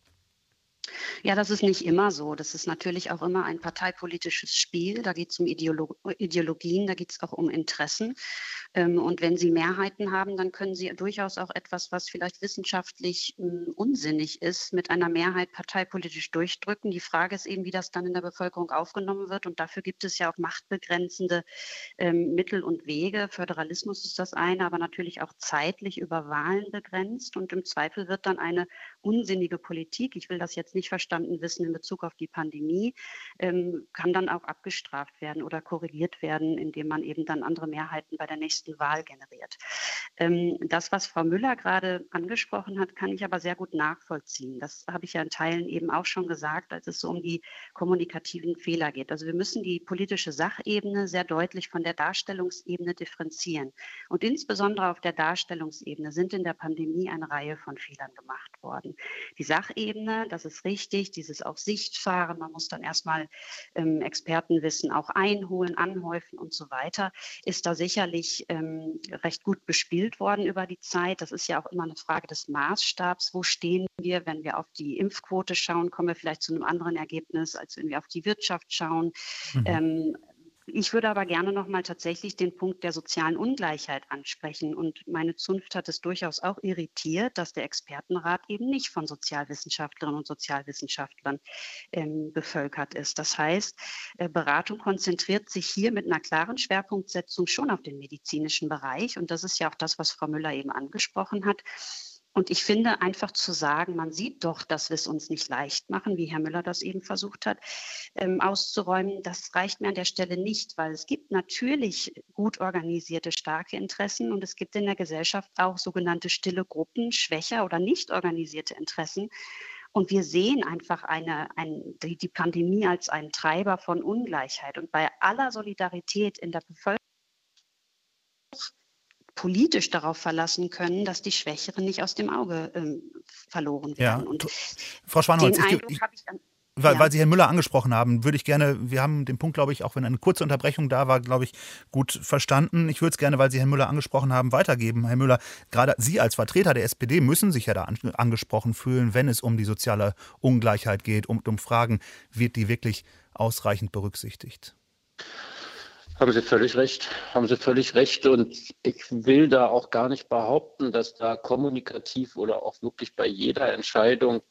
Ja, das ist nicht immer so. Das ist natürlich auch immer ein parteipolitisches Spiel. Da geht es um Ideologien, da geht es auch um Interessen. Und wenn Sie Mehrheiten haben, dann können Sie durchaus auch etwas, was vielleicht wissenschaftlich unsinnig ist, mit einer Mehrheit parteipolitisch durchdrücken. Die Frage ist eben, wie das dann in der Bevölkerung aufgenommen wird. Und dafür gibt es ja auch machtbegrenzende Mittel und Wege. Föderalismus ist das eine, aber natürlich auch zeitlich über Wahlen begrenzt. Und im Zweifel wird dann eine unsinnige Politik, ich will das jetzt nicht verstanden wissen in Bezug auf die Pandemie, kann dann auch abgestraft werden oder korrigiert werden, indem man eben dann andere Mehrheiten bei der nächsten Wahl generiert. Das, was Frau Müller gerade angesprochen hat, kann ich aber sehr gut nachvollziehen. Das habe ich ja in Teilen eben auch schon gesagt, als es so um die kommunikativen Fehler geht. Also wir müssen die politische Sachebene sehr deutlich von der Darstellungsebene differenzieren. Und insbesondere auf der Darstellungsebene sind in der Pandemie eine Reihe von Fehlern gemacht worden. Die Sachebene, das ist richtig, dieses auf Sicht fahren, man muss dann erstmal Expertenwissen auch einholen, anhäufen und so weiter, ist da sicherlich recht gut bespielt worden über die Zeit. Das ist ja auch immer eine Frage des Maßstabs. Wo stehen wir, wenn wir auf die Impfquote schauen, kommen wir vielleicht zu einem anderen Ergebnis, als wenn wir auf die Wirtschaft schauen. Ich würde aber gerne noch mal tatsächlich den Punkt der sozialen Ungleichheit ansprechen. Und meine Zunft hat es durchaus auch irritiert, dass der Expertenrat eben nicht von Sozialwissenschaftlerinnen und Sozialwissenschaftlern bevölkert ist. Das heißt, Beratung konzentriert sich hier mit einer klaren Schwerpunktsetzung schon auf den medizinischen Bereich. Und das ist ja auch das, was Frau Müller eben angesprochen hat. Und ich finde einfach zu sagen, man sieht doch, dass wir es uns nicht leicht machen, wie Herr Müller das eben versucht hat, auszuräumen, das reicht mir an der Stelle nicht, weil es gibt natürlich gut organisierte, starke Interessen und es gibt in der Gesellschaft auch sogenannte stille Gruppen, schwächer oder nicht organisierte Interessen. Und wir sehen einfach die Pandemie als einen Treiber von Ungleichheit. Und bei aller Solidarität in der Bevölkerung politisch darauf verlassen können, dass die Schwächeren nicht aus dem Auge verloren werden. Ja. Und Frau Schwanholz, weil Sie Herrn Müller angesprochen haben, würde ich gerne, wir haben den Punkt, glaube ich, auch wenn eine kurze Unterbrechung da war, glaube ich, gut verstanden. Ich würde es gerne, weil Sie Herrn Müller angesprochen haben, weitergeben. Herr Müller, gerade Sie als Vertreter der SPD müssen sich ja da angesprochen fühlen, wenn es um die soziale Ungleichheit geht, um Fragen, wird die wirklich ausreichend berücksichtigt? Haben Sie völlig recht. Und ich will da auch gar nicht behaupten, dass da kommunikativ oder auch wirklich bei jeder Entscheidung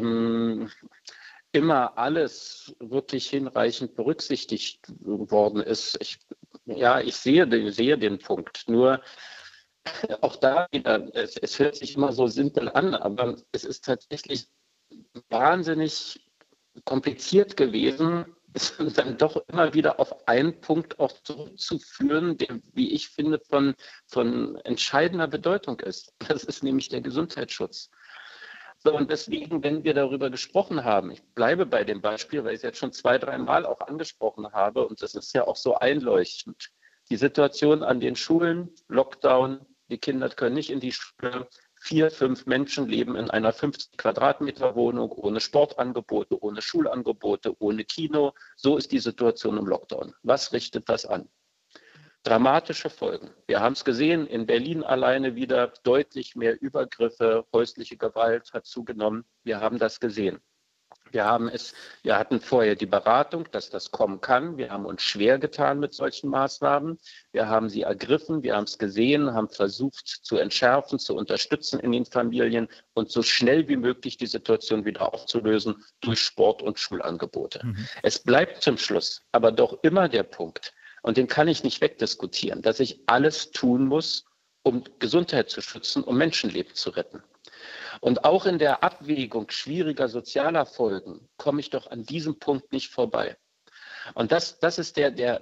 immer alles wirklich hinreichend berücksichtigt worden ist. Ich sehe den Punkt. Nur auch da wieder, es hört sich immer so simpel an, aber es ist tatsächlich wahnsinnig kompliziert gewesen, ist dann doch immer wieder auf einen Punkt auch zurückzuführen, der, wie ich finde, von entscheidender Bedeutung ist. Das ist nämlich der Gesundheitsschutz. So, und deswegen, wenn wir darüber gesprochen haben, ich bleibe bei dem Beispiel, weil ich es jetzt schon 2-3 Mal auch angesprochen habe, und das ist ja auch so einleuchtend. Die Situation an den Schulen, Lockdown, die Kinder können nicht in die Schule, 4-5 Menschen leben in einer 50 Quadratmeter Wohnung ohne Sportangebote, ohne Schulangebote, ohne Kino. So ist die Situation im Lockdown. Was richtet das an? Dramatische Folgen. Wir haben es gesehen, in Berlin alleine wieder deutlich mehr Übergriffe, häusliche Gewalt hat zugenommen. Wir haben das gesehen. Wir hatten vorher die Beratung, dass das kommen kann. Wir haben uns schwer getan mit solchen Maßnahmen. Wir haben sie ergriffen, wir haben es gesehen, haben versucht zu entschärfen, zu unterstützen in den Familien und so schnell wie möglich die Situation wieder aufzulösen durch Sport- und Schulangebote. Es bleibt zum Schluss aber doch immer der Punkt, und den kann ich nicht wegdiskutieren, dass ich alles tun muss, um Gesundheit zu schützen, um Menschenleben zu retten. Und auch in der Abwägung schwieriger sozialer Folgen komme ich doch an diesem Punkt nicht vorbei. Und das ist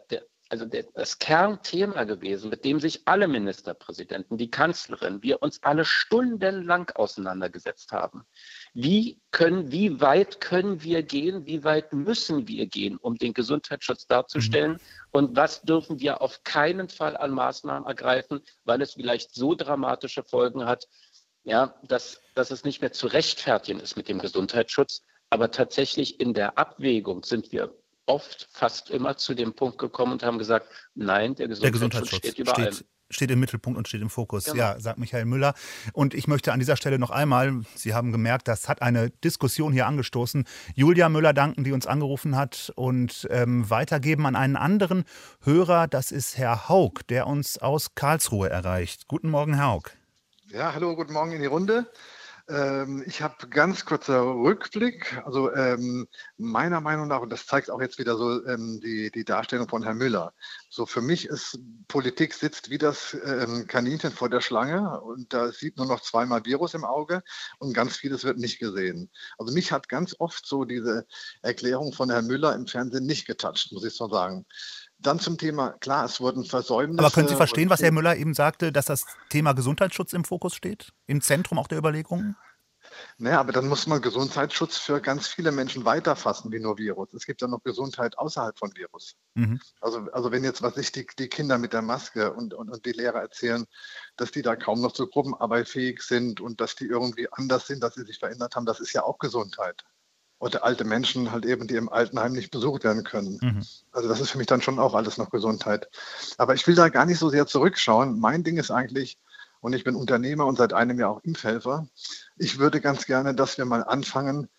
das Kernthema gewesen, mit dem sich alle Ministerpräsidenten, die Kanzlerin, wir uns alle stundenlang auseinandergesetzt haben. Wie weit können wir gehen, wie weit müssen wir gehen, um den Gesundheitsschutz darzustellen? Und was dürfen wir auf keinen Fall an Maßnahmen ergreifen, weil es vielleicht so dramatische Folgen hat, ja, dass es nicht mehr zu rechtfertigen ist mit dem Gesundheitsschutz. Aber tatsächlich in der Abwägung sind wir oft, fast immer zu dem Punkt gekommen und haben gesagt, nein, der Gesundheitsschutz steht über allem. Steht im Mittelpunkt und steht im Fokus. Genau. Ja, sagt Michael Müller. Und ich möchte an dieser Stelle noch einmal, Sie haben gemerkt, das hat eine Diskussion hier angestoßen, Julia Müller danken, die uns angerufen hat, und weitergeben an einen anderen Hörer. Das ist Herr Haug, der uns aus Karlsruhe erreicht. Guten Morgen, Herr Haug. Ja, hallo, guten Morgen in die Runde. Ich habe ganz kurzer Rückblick. Also meiner Meinung nach, und das zeigt auch jetzt wieder so die Darstellung von Herrn Müller. So für mich ist Politik sitzt wie das Kaninchen vor der Schlange und da sieht nur noch zweimal Virus im Auge und ganz vieles wird nicht gesehen. Also mich hat ganz oft so diese Erklärung von Herrn Müller im Fernsehen nicht getoucht, muss ich so sagen. Dann zum Thema, klar, es wurden Versäumnisse. Aber können Sie verstehen, was Herr Müller eben sagte, dass das Thema Gesundheitsschutz im Fokus steht? Im Zentrum auch der Überlegungen? Naja, aber dann muss man Gesundheitsschutz für ganz viele Menschen weiterfassen wie nur Virus. Es gibt ja noch Gesundheit außerhalb von Virus. Also wenn jetzt, die Kinder mit der Maske und die Lehrer erzählen, dass die da kaum noch zur Gruppenarbeit fähig sind und dass die irgendwie anders sind, dass sie sich verändert haben, das ist ja auch Gesundheit. Oder alte Menschen halt eben, die im Altenheim nicht besucht werden können. Also das ist für mich dann schon auch alles noch Gesundheit. Aber ich will da gar nicht so sehr zurückschauen. Mein Ding ist eigentlich, und ich bin Unternehmer und seit einem Jahr auch Impfhelfer, ich würde ganz gerne, dass wir mal anfangen,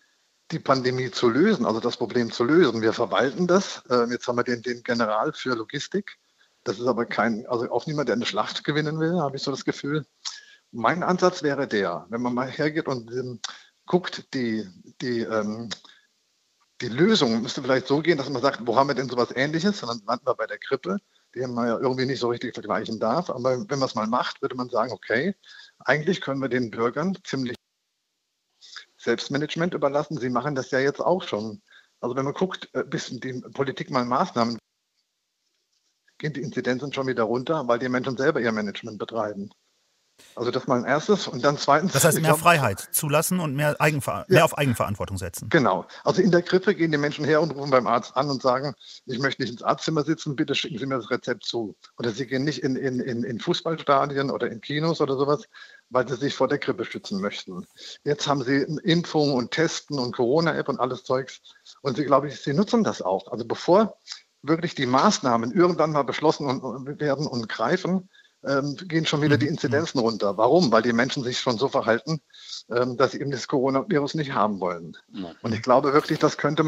die Pandemie zu lösen, also das Problem zu lösen. Wir verwalten das. Jetzt haben wir den General für Logistik. Das ist aber also auch niemand, der eine Schlacht gewinnen will, habe ich so das Gefühl. Mein Ansatz wäre wenn man mal hergeht und guckt, die Lösung müsste vielleicht so gehen, dass man sagt, wo haben wir denn sowas Ähnliches? Und dann landen wir bei der Grippe, die man ja irgendwie nicht so richtig vergleichen darf. Aber wenn man es mal macht, würde man sagen, okay, eigentlich können wir den Bürgern ziemlich Selbstmanagement überlassen. Sie machen das ja jetzt auch schon. Also wenn man guckt, bis die Politik mal Maßnahmen, gehen die Inzidenzen schon wieder runter, weil die Menschen selber ihr Management betreiben. Also das mal ein erstes. Und dann zweitens... Das heißt, mehr Freiheit zulassen und mehr auf Eigenverantwortung setzen. Genau. Also in der Grippe gehen die Menschen her und rufen beim Arzt an und sagen, ich möchte nicht ins Arztzimmer sitzen, bitte schicken Sie mir das Rezept zu. Oder sie gehen nicht in Fußballstadien oder in Kinos oder sowas, weil sie sich vor der Grippe schützen möchten. Jetzt haben sie Impfungen und Testen und Corona-App und alles Zeugs. Und sie nutzen das auch. Also bevor wirklich die Maßnahmen irgendwann mal beschlossen werden und greifen, gehen schon wieder die Inzidenzen runter. Warum? Weil die Menschen sich schon so verhalten, dass sie eben das Coronavirus nicht haben wollen. Und ich glaube wirklich,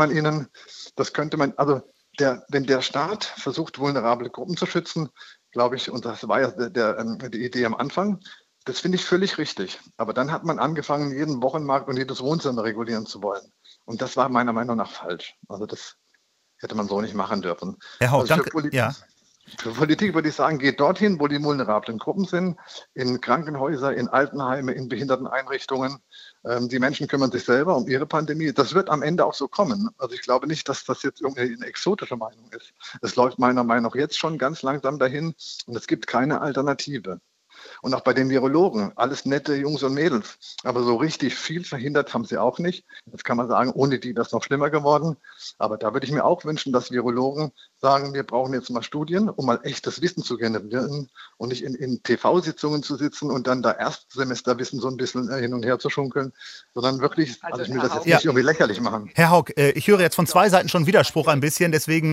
wenn der Staat versucht, vulnerable Gruppen zu schützen, glaube ich, und das war ja die Idee am Anfang, das finde ich völlig richtig. Aber dann hat man angefangen, jeden Wochenmarkt und jedes Wohnzimmer regulieren zu wollen. Und das war meiner Meinung nach falsch. Also das hätte man so nicht machen dürfen. Herr Hauck, also danke. Für Politik würde ich sagen, geht dorthin, wo die vulnerablen Gruppen sind, in Krankenhäuser, in Altenheime, in Behinderteneinrichtungen. Die Menschen kümmern sich selber um ihre Pandemie. Das wird am Ende auch so kommen. Also ich glaube nicht, dass das jetzt irgendwie eine exotische Meinung ist. Es läuft meiner Meinung nach jetzt schon ganz langsam dahin und es gibt keine Alternative. Und auch bei den Virologen, alles nette Jungs und Mädels. Aber so richtig viel verhindert haben sie auch nicht. Jetzt kann man sagen, ohne die wäre es noch schlimmer geworden. Aber da würde ich mir auch wünschen, dass Virologen sagen, wir brauchen jetzt mal Studien, um mal echtes Wissen zu generieren und nicht in TV-Sitzungen zu sitzen und dann da Erstsemesterwissen so ein bisschen hin und her zu schunkeln, sondern wirklich, also ich will das jetzt nicht irgendwie lächerlich machen. Herr Hauck, ich höre jetzt von zwei Seiten schon Widerspruch ein bisschen, deswegen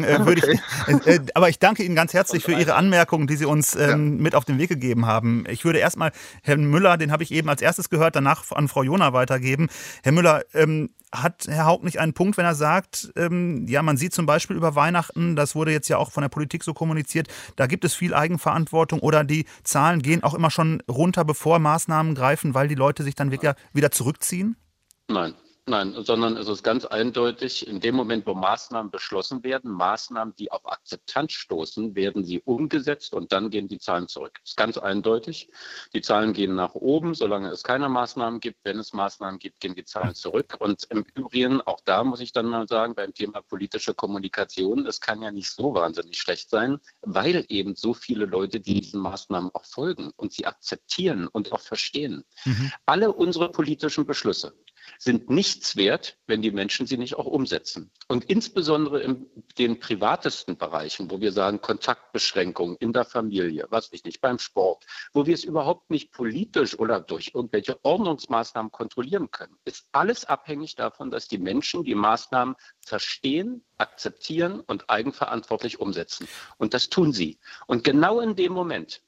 aber ich danke Ihnen ganz herzlich für Ihre Anmerkungen, die Sie uns mit auf den Weg gegeben haben. Ich würde erstmal Herrn Müller, den habe ich eben als erstes gehört, danach an Frau Jona weitergeben. Herr Müller, hat Herr Hauck nicht einen Punkt, wenn er sagt, man sieht zum Beispiel über Weihnachten, das wurde jetzt ja auch von der Politik so kommuniziert, da gibt es viel Eigenverantwortung oder die Zahlen gehen auch immer schon runter, bevor Maßnahmen greifen, weil die Leute sich dann wieder zurückziehen? Nein, sondern es ist ganz eindeutig, in dem Moment, wo Maßnahmen beschlossen werden, Maßnahmen, die auf Akzeptanz stoßen, werden sie umgesetzt und dann gehen die Zahlen zurück. Das ist ganz eindeutig. Die Zahlen gehen nach oben, solange es keine Maßnahmen gibt. Wenn es Maßnahmen gibt, gehen die Zahlen zurück. Und im Übrigen, auch da muss ich dann mal sagen, beim Thema politische Kommunikation, es kann ja nicht so wahnsinnig schlecht sein, weil eben so viele Leute diesen Maßnahmen auch folgen und sie akzeptieren und auch verstehen. Alle unsere politischen Beschlüsse sind nichts wert, wenn die Menschen sie nicht auch umsetzen. Und insbesondere in den privatesten Bereichen, wo wir sagen, Kontaktbeschränkungen in der Familie, was weiß ich nicht, beim Sport, wo wir es überhaupt nicht politisch oder durch irgendwelche Ordnungsmaßnahmen kontrollieren können, ist alles abhängig davon, dass die Menschen die Maßnahmen verstehen, akzeptieren und eigenverantwortlich umsetzen. Und das tun sie. Und genau in dem Moment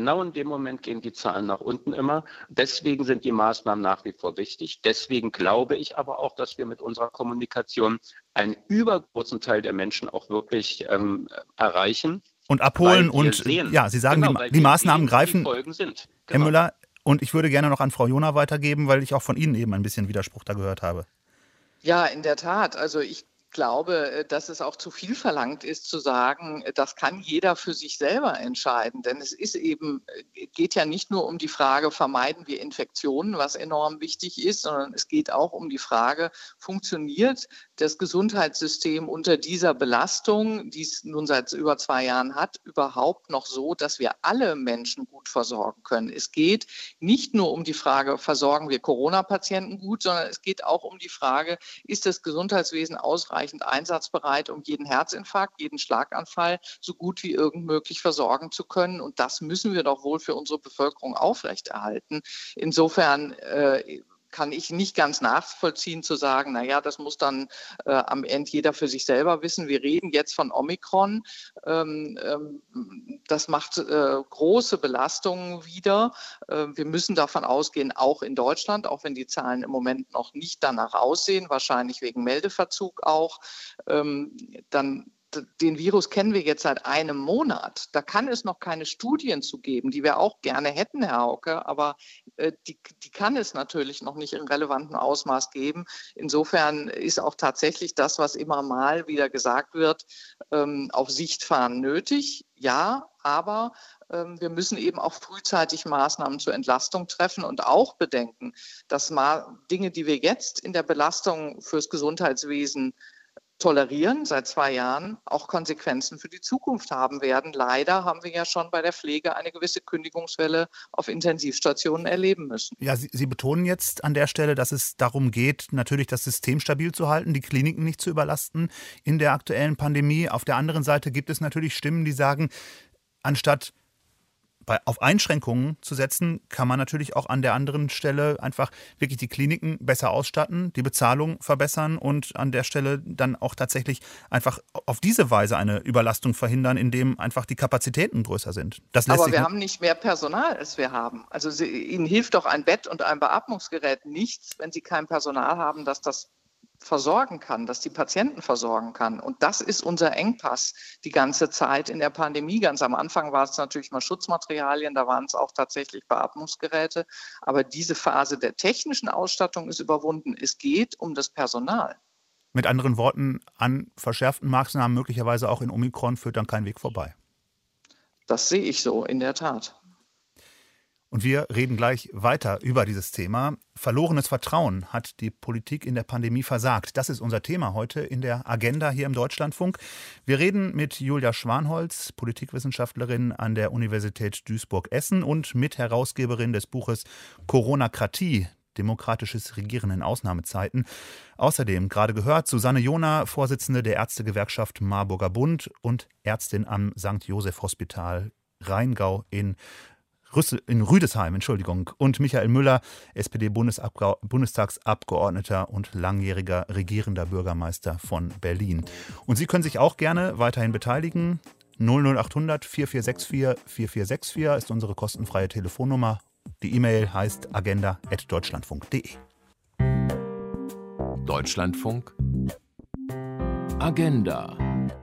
gehen die Zahlen nach unten immer. Deswegen sind die Maßnahmen nach wie vor wichtig. Deswegen glaube ich aber auch, dass wir mit unserer Kommunikation einen übergroßen Teil der Menschen auch wirklich erreichen. Und abholen und sehen, Sie sagen, die Maßnahmen greifen. Die Folgen sind. Herr Müller, und ich würde gerne noch an Frau Jona weitergeben, weil ich auch von Ihnen eben ein bisschen Widerspruch da gehört habe. Ja, in der Tat. Also ich glaube, dass es auch zu viel verlangt ist, zu sagen, das kann jeder für sich selber entscheiden. Denn es geht ja nicht nur um die Frage, vermeiden wir Infektionen, was enorm wichtig ist, sondern es geht auch um die Frage, funktioniert das Gesundheitssystem unter dieser Belastung, die es nun seit über 2 Jahren hat, überhaupt noch so, dass wir alle Menschen gut versorgen können. Es geht nicht nur um die Frage, versorgen wir Corona-Patienten gut, sondern es geht auch um die Frage, ist das Gesundheitswesen ausreichend einsatzbereit, um jeden Herzinfarkt, jeden Schlaganfall so gut wie irgend möglich versorgen zu können. Und das müssen wir doch wohl für unsere Bevölkerung aufrechterhalten. Insofern kann ich nicht ganz nachvollziehen zu sagen, naja, das muss dann am Ende jeder für sich selber wissen. Wir reden jetzt von Omikron. Das macht große Belastungen wieder. Wir müssen davon ausgehen, auch in Deutschland, auch wenn die Zahlen im Moment noch nicht danach aussehen, wahrscheinlich wegen Meldeverzug auch, den Virus kennen wir jetzt seit einem Monat. Da kann es noch keine Studien zu geben, die wir auch gerne hätten, Herr Hauke, aber die kann es natürlich noch nicht in relevantem Ausmaß geben. Insofern ist auch tatsächlich das, was immer mal wieder gesagt wird, auf Sicht fahren nötig. Ja, aber wir müssen eben auch frühzeitig Maßnahmen zur Entlastung treffen und auch bedenken, dass Dinge, die wir jetzt in der Belastung fürs Gesundheitswesen tolerieren seit 2 Jahren, auch Konsequenzen für die Zukunft haben werden. Leider haben wir ja schon bei der Pflege eine gewisse Kündigungswelle auf Intensivstationen erleben müssen. Ja, Sie betonen jetzt an der Stelle, dass es darum geht, natürlich das System stabil zu halten, die Kliniken nicht zu überlasten in der aktuellen Pandemie. Auf der anderen Seite gibt es natürlich Stimmen, die sagen, anstatt auf Einschränkungen zu setzen, kann man natürlich auch an der anderen Stelle einfach wirklich die Kliniken besser ausstatten, die Bezahlung verbessern und an der Stelle dann auch tatsächlich einfach auf diese Weise eine Überlastung verhindern, indem einfach die Kapazitäten größer sind. Aber wir haben nicht mehr Personal, als wir haben. Also Ihnen hilft doch ein Bett und ein Beatmungsgerät nichts, wenn Sie kein Personal haben, das das versorgen kann, dass die Patienten versorgen kann. Und das ist unser Engpass die ganze Zeit in der Pandemie. Ganz am Anfang war es natürlich mal Schutzmaterialien, da waren es auch tatsächlich Beatmungsgeräte. Aber diese Phase der technischen Ausstattung ist überwunden. Es geht um das Personal. Mit anderen Worten, an verschärften Maßnahmen möglicherweise auch in Omikron führt dann kein Weg vorbei. Das sehe ich so, in der Tat. Und wir reden gleich weiter über dieses Thema. Verlorenes Vertrauen hat die Politik in der Pandemie versagt. Das ist unser Thema heute in der Agenda hier im Deutschlandfunk. Wir reden mit Julia Schwanholz, Politikwissenschaftlerin an der Universität Duisburg-Essen und Mitherausgeberin des Buches Corona-Kratie, demokratisches Regieren in Ausnahmezeiten. Außerdem, gerade gehört, Susanne Johner, Vorsitzende der Ärztegewerkschaft Marburger Bund und Ärztin am St. Joseph Hospital Rheingau in Rüdesheim, und Michael Müller, SPD-Bundestagsabgeordneter und langjähriger regierender Bürgermeister von Berlin. Und Sie können sich auch gerne weiterhin beteiligen. 00800 4464 4464 ist unsere kostenfreie Telefonnummer. Die E-Mail heißt agenda@deutschlandfunk.de. Deutschlandfunk Agenda.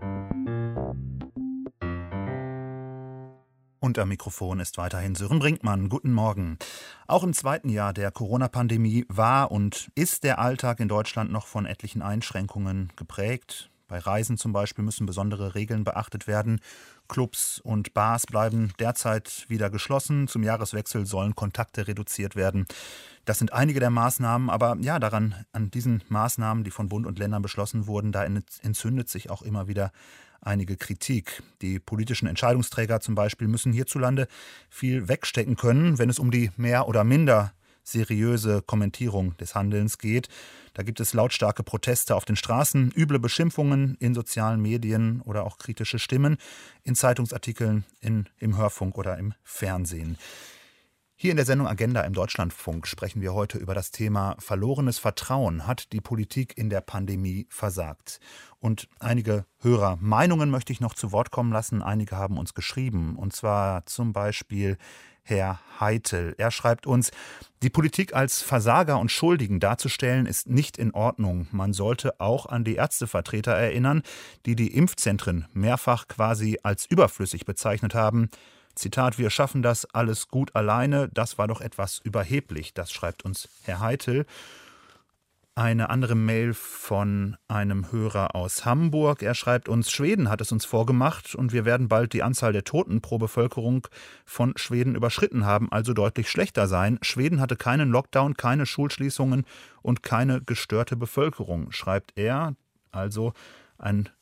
Und am Mikrofon ist weiterhin Sören Brinkmann. Guten Morgen. Auch im zweiten Jahr der Corona-Pandemie war und ist der Alltag in Deutschland noch von etlichen Einschränkungen geprägt. Bei Reisen zum Beispiel müssen besondere Regeln beachtet werden. Clubs und Bars bleiben derzeit wieder geschlossen. Zum Jahreswechsel sollen Kontakte reduziert werden. Das sind einige der Maßnahmen, aber ja, an diesen Maßnahmen, die von Bund und Ländern beschlossen wurden, da entzündet sich auch immer wieder einige Kritik. Die politischen Entscheidungsträger zum Beispiel müssen hierzulande viel wegstecken können, wenn es um die mehr oder minder seriöse Kommentierung des Handelns geht. Da gibt es lautstarke Proteste auf den Straßen, üble Beschimpfungen in sozialen Medien oder auch kritische Stimmen in Zeitungsartikeln, im Hörfunk oder im Fernsehen. Hier in der Sendung Agenda im Deutschlandfunk sprechen wir heute über das Thema verlorenes Vertrauen. Hat die Politik in der Pandemie versagt? Und einige Hörermeinungen möchte ich noch zu Wort kommen lassen. Einige haben uns geschrieben, und zwar zum Beispiel Herr Heitel. Er schreibt uns, die Politik als Versager und Schuldigen darzustellen, ist nicht in Ordnung. Man sollte auch an die Ärztevertreter erinnern, die die Impfzentren mehrfach quasi als überflüssig bezeichnet haben. Zitat, wir schaffen das alles gut alleine, das war doch etwas überheblich, das schreibt uns Herr Heitel. Eine andere Mail von einem Hörer aus Hamburg. Er schreibt uns, Schweden hat es uns vorgemacht und wir werden bald die Anzahl der Toten pro Bevölkerung von Schweden überschritten haben, also deutlich schlechter sein. Schweden hatte keinen Lockdown, keine Schulschließungen und keine gestörte Bevölkerung, schreibt er. Also ein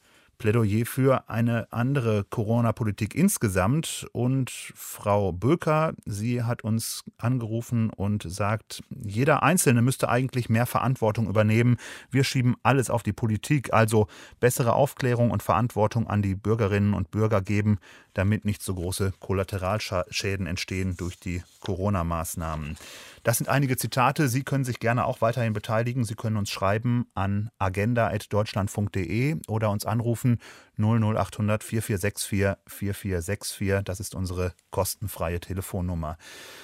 Plädoyer für eine andere Corona-Politik insgesamt. Und Frau Böker, sie hat uns angerufen und sagt, jeder Einzelne müsste eigentlich mehr Verantwortung übernehmen. Wir schieben alles auf die Politik, also bessere Aufklärung und Verantwortung an die Bürgerinnen und Bürger geben, damit nicht so große Kollateralschäden entstehen durch die Corona-Maßnahmen. Das sind einige Zitate. Sie können sich gerne auch weiterhin beteiligen. Sie können uns schreiben an agenda@deutschlandfunk.de oder uns anrufen 00800 4464 4464. Das ist unsere kostenfreie Telefonnummer.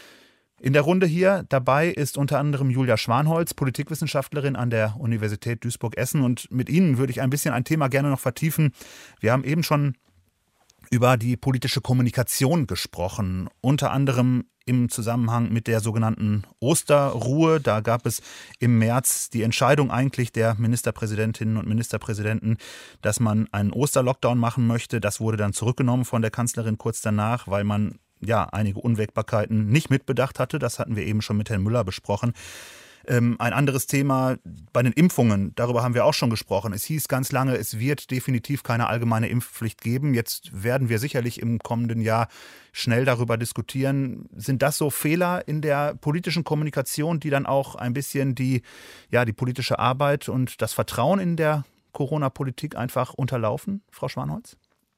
In der Runde hier dabei ist unter anderem Julia Schwanholz, Politikwissenschaftlerin an der Universität Duisburg-Essen. Und mit Ihnen würde ich ein bisschen ein Thema gerne noch vertiefen. Wir haben eben schon über die politische Kommunikation gesprochen, unter anderem im Zusammenhang mit der sogenannten Osterruhe. Da gab es im März die Entscheidung eigentlich der Ministerpräsidentinnen und Ministerpräsidenten, dass man einen Osterlockdown machen möchte. Das wurde dann zurückgenommen von der Kanzlerin kurz danach, weil man einige Unwägbarkeiten nicht mitbedacht hatte. Das hatten wir eben schon mit Herrn Müller besprochen. Ein anderes Thema bei den Impfungen, darüber haben wir auch schon gesprochen. Es hieß ganz lange, es wird definitiv keine allgemeine Impfpflicht geben. Jetzt werden wir sicherlich im kommenden Jahr schnell darüber diskutieren. Sind das so Fehler in der politischen Kommunikation, die dann auch ein bisschen die politische Arbeit und das Vertrauen in der Corona-Politik einfach unterlaufen, Frau Schwanholz?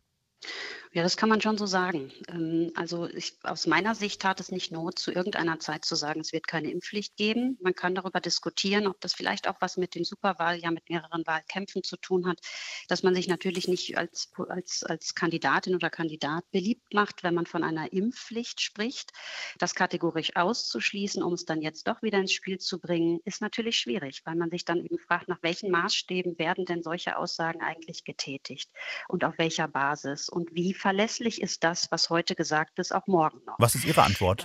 Ja, das kann man schon so sagen. Also aus meiner Sicht tat es nicht Not, zu irgendeiner Zeit zu sagen, es wird keine Impfpflicht geben. Man kann darüber diskutieren, ob das vielleicht auch was mit dem Superwahljahr, mit mehreren Wahlkämpfen zu tun hat, dass man sich natürlich nicht als Kandidatin oder Kandidat beliebt macht, wenn man von einer Impfpflicht spricht. Das kategorisch auszuschließen, um es dann jetzt doch wieder ins Spiel zu bringen, ist natürlich schwierig, weil man sich dann eben fragt, nach welchen Maßstäben werden denn solche Aussagen eigentlich getätigt und auf welcher Basis und wie verlässlich ist das, was heute gesagt ist, auch morgen noch. Was ist Ihre Antwort?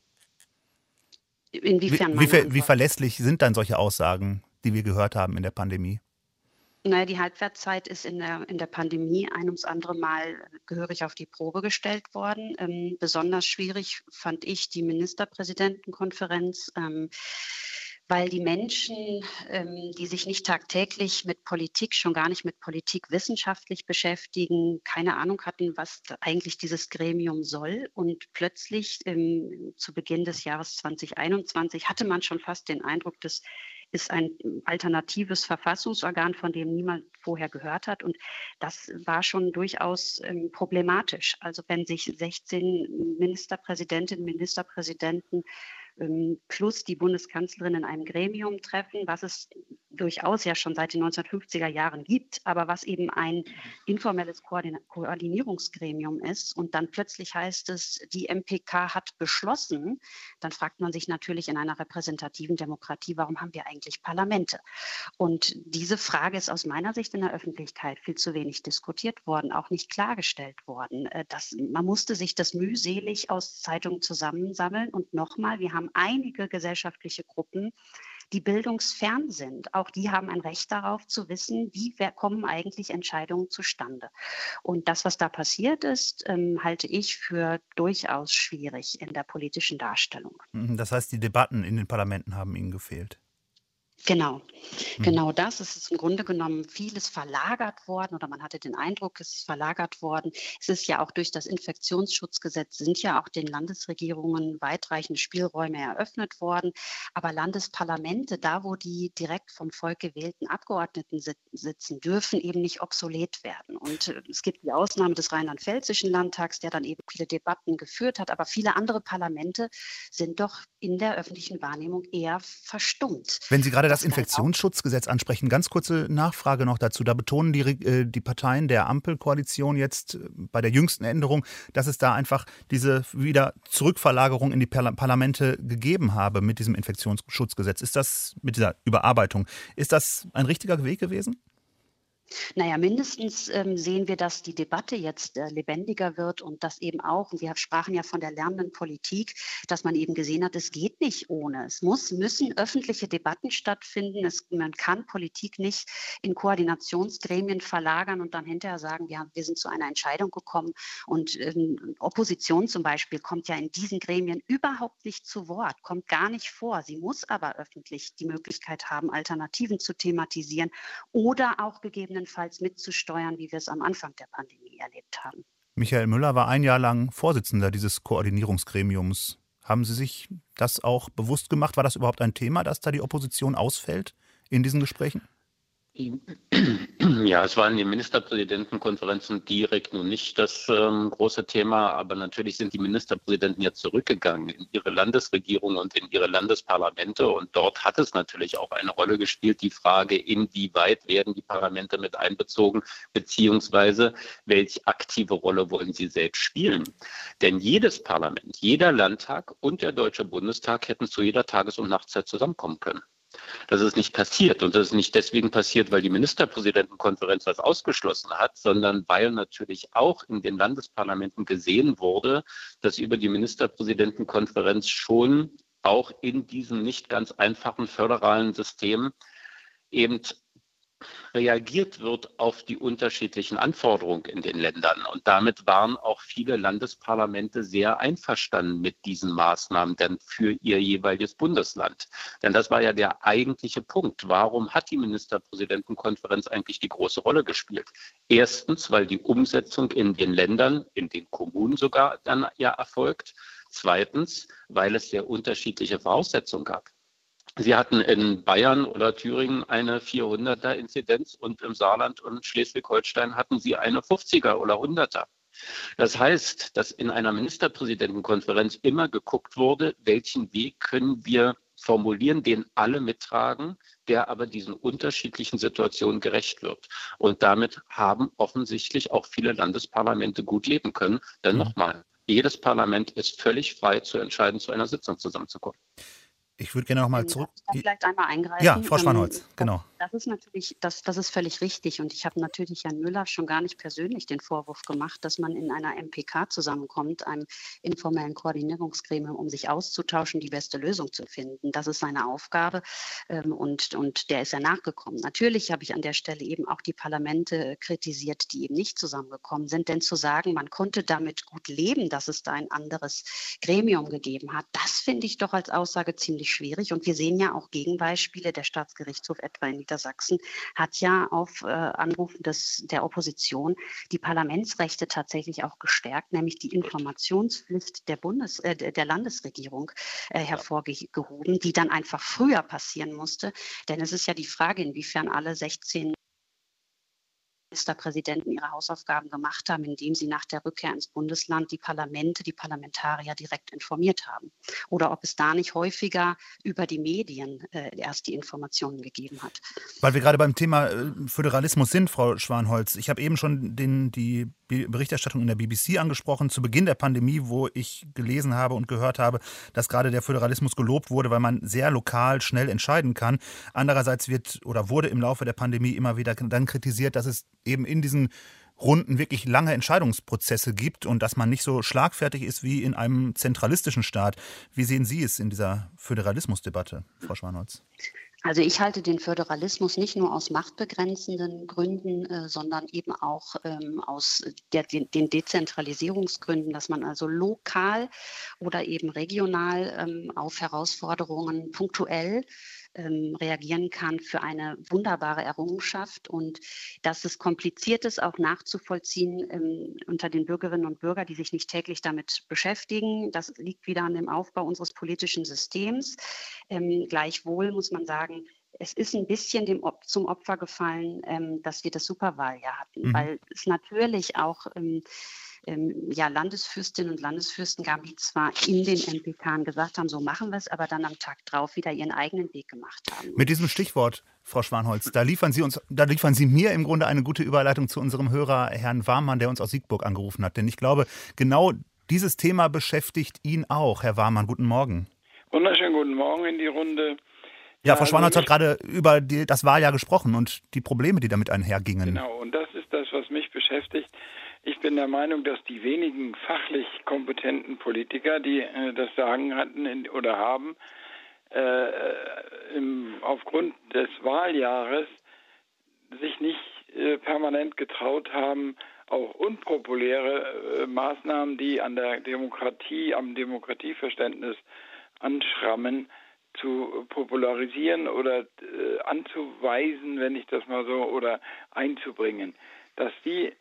Inwiefern wie verlässlich sind dann solche Aussagen, die wir gehört haben in der Pandemie? Naja, die Halbwertszeit ist in der Pandemie ein ums andere Mal gehörig auf die Probe gestellt worden. Besonders schwierig fand ich die Ministerpräsidentenkonferenz, weil die Menschen, die sich nicht tagtäglich mit Politik, schon gar nicht mit Politik wissenschaftlich beschäftigen, keine Ahnung hatten, was eigentlich dieses Gremium soll. Und plötzlich zu Beginn des Jahres 2021 hatte man schon fast den Eindruck, das ist ein alternatives Verfassungsorgan, von dem niemand vorher gehört hat. Und das war schon durchaus problematisch. Also wenn sich 16 Ministerpräsidentinnen, Ministerpräsidenten plus die Bundeskanzlerin in einem Gremium treffen, was es durchaus ja schon seit den 1950er Jahren gibt, aber was eben ein informelles Koordinierungsgremium ist und dann plötzlich heißt es, die MPK hat beschlossen, dann fragt man sich natürlich in einer repräsentativen Demokratie, warum haben wir eigentlich Parlamente? Und diese Frage ist aus meiner Sicht in der Öffentlichkeit viel zu wenig diskutiert worden, auch nicht klargestellt worden. Man musste sich das mühselig aus Zeitungen zusammensammeln und nochmal, wir haben einige gesellschaftliche Gruppen, die bildungsfern sind. Auch die haben ein Recht darauf zu wissen, wie kommen eigentlich Entscheidungen zustande. Und das, was da passiert ist, halte ich für durchaus schwierig in der politischen Darstellung. Das heißt, die Debatten in den Parlamenten haben Ihnen gefehlt? Genau das. Es ist im Grunde genommen vieles verlagert worden oder man hatte den Eindruck, es ist verlagert worden. Es ist ja auch durch das Infektionsschutzgesetz sind ja auch den Landesregierungen weitreichende Spielräume eröffnet worden. Aber Landesparlamente, da wo die direkt vom Volk gewählten Abgeordneten sitzen, dürfen eben nicht obsolet werden. Und es gibt die Ausnahme des Rheinland-Pfälzischen Landtags, der dann eben viele Debatten geführt hat. Aber viele andere Parlamente sind doch in der öffentlichen Wahrnehmung eher verstummt. Wenn Sie gerade das Infektionsschutzgesetz ansprechen, ganz kurze Nachfrage noch dazu. Da betonen die Parteien der Ampelkoalition jetzt bei der jüngsten Änderung, dass es da einfach diese wieder Zurückverlagerung in die Parlamente gegeben habe mit diesem Infektionsschutzgesetz. Ist das mit dieser Überarbeitung, ist das ein richtiger Weg gewesen? Naja, mindestens sehen wir, dass die Debatte jetzt lebendiger wird und dass eben auch, und wir sprachen ja von der lernenden Politik, dass man eben gesehen hat, es geht nicht ohne. Müssen öffentliche Debatten stattfinden. Man kann Politik nicht in Koordinationsgremien verlagern und dann hinterher sagen, wir sind zu einer Entscheidung gekommen. Und Opposition zum Beispiel kommt ja in diesen Gremien überhaupt nicht zu Wort, kommt gar nicht vor. Sie muss aber öffentlich die Möglichkeit haben, Alternativen zu thematisieren oder auch gegebenenfalls gegebenenfalls mitzusteuern, wie wir es am Anfang der Pandemie erlebt haben. Michael Müller war ein Jahr lang Vorsitzender dieses Koordinierungsgremiums. Haben Sie sich das auch bewusst gemacht? War das überhaupt ein Thema, dass da die Opposition ausfällt in diesen Gesprächen? Ja, es war in den Ministerpräsidentenkonferenzen direkt nun nicht das große Thema, aber natürlich sind die Ministerpräsidenten ja zurückgegangen in ihre Landesregierung und in ihre Landesparlamente und dort hat es natürlich auch eine Rolle gespielt, die Frage, inwieweit werden die Parlamente mit einbezogen, beziehungsweise welche aktive Rolle wollen sie selbst spielen. Denn jedes Parlament, jeder Landtag und der Deutsche Bundestag hätten zu jeder Tages- und Nachtzeit zusammenkommen können. Das ist nicht passiert und das ist nicht deswegen passiert, weil die Ministerpräsidentenkonferenz das ausgeschlossen hat, sondern weil natürlich auch in den Landesparlamenten gesehen wurde, dass über die Ministerpräsidentenkonferenz schon auch in diesem nicht ganz einfachen föderalen System eben reagiert wird auf die unterschiedlichen Anforderungen in den Ländern. Und damit waren auch viele Landesparlamente sehr einverstanden mit diesen Maßnahmen denn für ihr jeweiliges Bundesland. Denn das war ja der eigentliche Punkt. Warum hat die Ministerpräsidentenkonferenz eigentlich die große Rolle gespielt? Erstens, weil die Umsetzung in den Ländern, in den Kommunen sogar dann ja erfolgt. Zweitens, weil es sehr unterschiedliche Voraussetzungen gab. Sie hatten in Bayern oder Thüringen eine 400er-Inzidenz und im Saarland und Schleswig-Holstein hatten sie eine 50er oder 100er. Das heißt, dass in einer Ministerpräsidentenkonferenz immer geguckt wurde, welchen Weg können wir formulieren, den alle mittragen, der aber diesen unterschiedlichen Situationen gerecht wird. Und damit haben offensichtlich auch viele Landesparlamente gut leben können. Denn nochmal, jedes Parlament ist völlig frei zu entscheiden, zu einer Sitzung zusammenzukommen. Ich würde gerne noch mal zurück. Darf ich vielleicht einmal eingreifen? Ja, Frau Schwanholz, genau. Das ist natürlich, das ist völlig richtig. Und ich habe natürlich Herrn Müller schon gar nicht persönlich den Vorwurf gemacht, dass man in einer MPK zusammenkommt, einem informellen Koordinierungsgremium, um sich auszutauschen, die beste Lösung zu finden. Das ist seine Aufgabe und der ist ja nachgekommen. Natürlich habe ich an der Stelle eben auch die Parlamente kritisiert, die eben nicht zusammengekommen sind. Denn zu sagen, man konnte damit gut leben, dass es da ein anderes Gremium gegeben hat, das finde ich doch als Aussage ziemlich schwierig. Und wir sehen ja auch Gegenbeispiele. Der Staatsgerichtshof etwa in Niedersachsen hat ja auf Anrufen der Opposition die Parlamentsrechte tatsächlich auch gestärkt, nämlich die Informationspflicht der Landesregierung hervorgehoben, die dann einfach früher passieren musste. Denn es ist ja die Frage, inwiefern alle 16 Ministerpräsidenten ihre Hausaufgaben gemacht haben, indem sie nach der Rückkehr ins Bundesland die Parlamente, die Parlamentarier direkt informiert haben. Oder ob es da nicht häufiger über die Medien erst die Informationen gegeben hat. Weil wir gerade beim Thema Föderalismus sind, Frau Schwanholz. Ich habe eben schon die Berichterstattung in der BBC angesprochen, zu Beginn der Pandemie, wo ich gelesen habe und gehört habe, dass gerade der Föderalismus gelobt wurde, weil man sehr lokal schnell entscheiden kann. Andererseits wurde im Laufe der Pandemie immer wieder dann kritisiert, dass es eben in diesen Runden wirklich lange Entscheidungsprozesse gibt und dass man nicht so schlagfertig ist wie in einem zentralistischen Staat. Wie sehen Sie es in dieser Föderalismusdebatte, Frau Schwanholz? Also ich halte den Föderalismus nicht nur aus machtbegrenzenden Gründen, sondern eben auch aus den Dezentralisierungsgründen, dass man also lokal oder eben regional auf Herausforderungen punktuell reagieren kann, für eine wunderbare Errungenschaft und dass es kompliziert ist, auch nachzuvollziehen unter den Bürgerinnen und Bürgern, die sich nicht täglich damit beschäftigen. Das liegt wieder an dem Aufbau unseres politischen Systems. Gleichwohl muss man sagen, es ist ein bisschen zum Opfer gefallen, dass wir das Superwahljahr hatten, weil es natürlich auch Landesfürstinnen und Landesfürsten gab, die zwar in den MPK gesagt haben, so machen wir es, aber dann am Tag drauf wieder ihren eigenen Weg gemacht haben. Mit diesem Stichwort, Frau Schwanholz, da liefern Sie mir im Grunde eine gute Überleitung zu unserem Hörer Herrn Warmann, der uns aus Siegburg angerufen hat. Denn ich glaube, genau dieses Thema beschäftigt ihn auch. Herr Warmann, guten Morgen. Wunderschönen guten Morgen in die Runde. Ja, Frau Schwanholz hat gerade über das Wahljahr gesprochen und die Probleme, die damit einhergingen. Genau, und das ist das, was mich beschäftigt. Ich bin der Meinung, dass die wenigen fachlich kompetenten Politiker, die das Sagen hatten oder haben, aufgrund des Wahljahres sich nicht permanent getraut haben, auch unpopuläre Maßnahmen, die an der Demokratie, am Demokratieverständnis anschrammen, zu popularisieren oder anzuweisen, wenn ich das mal so, oder einzubringen. Dass die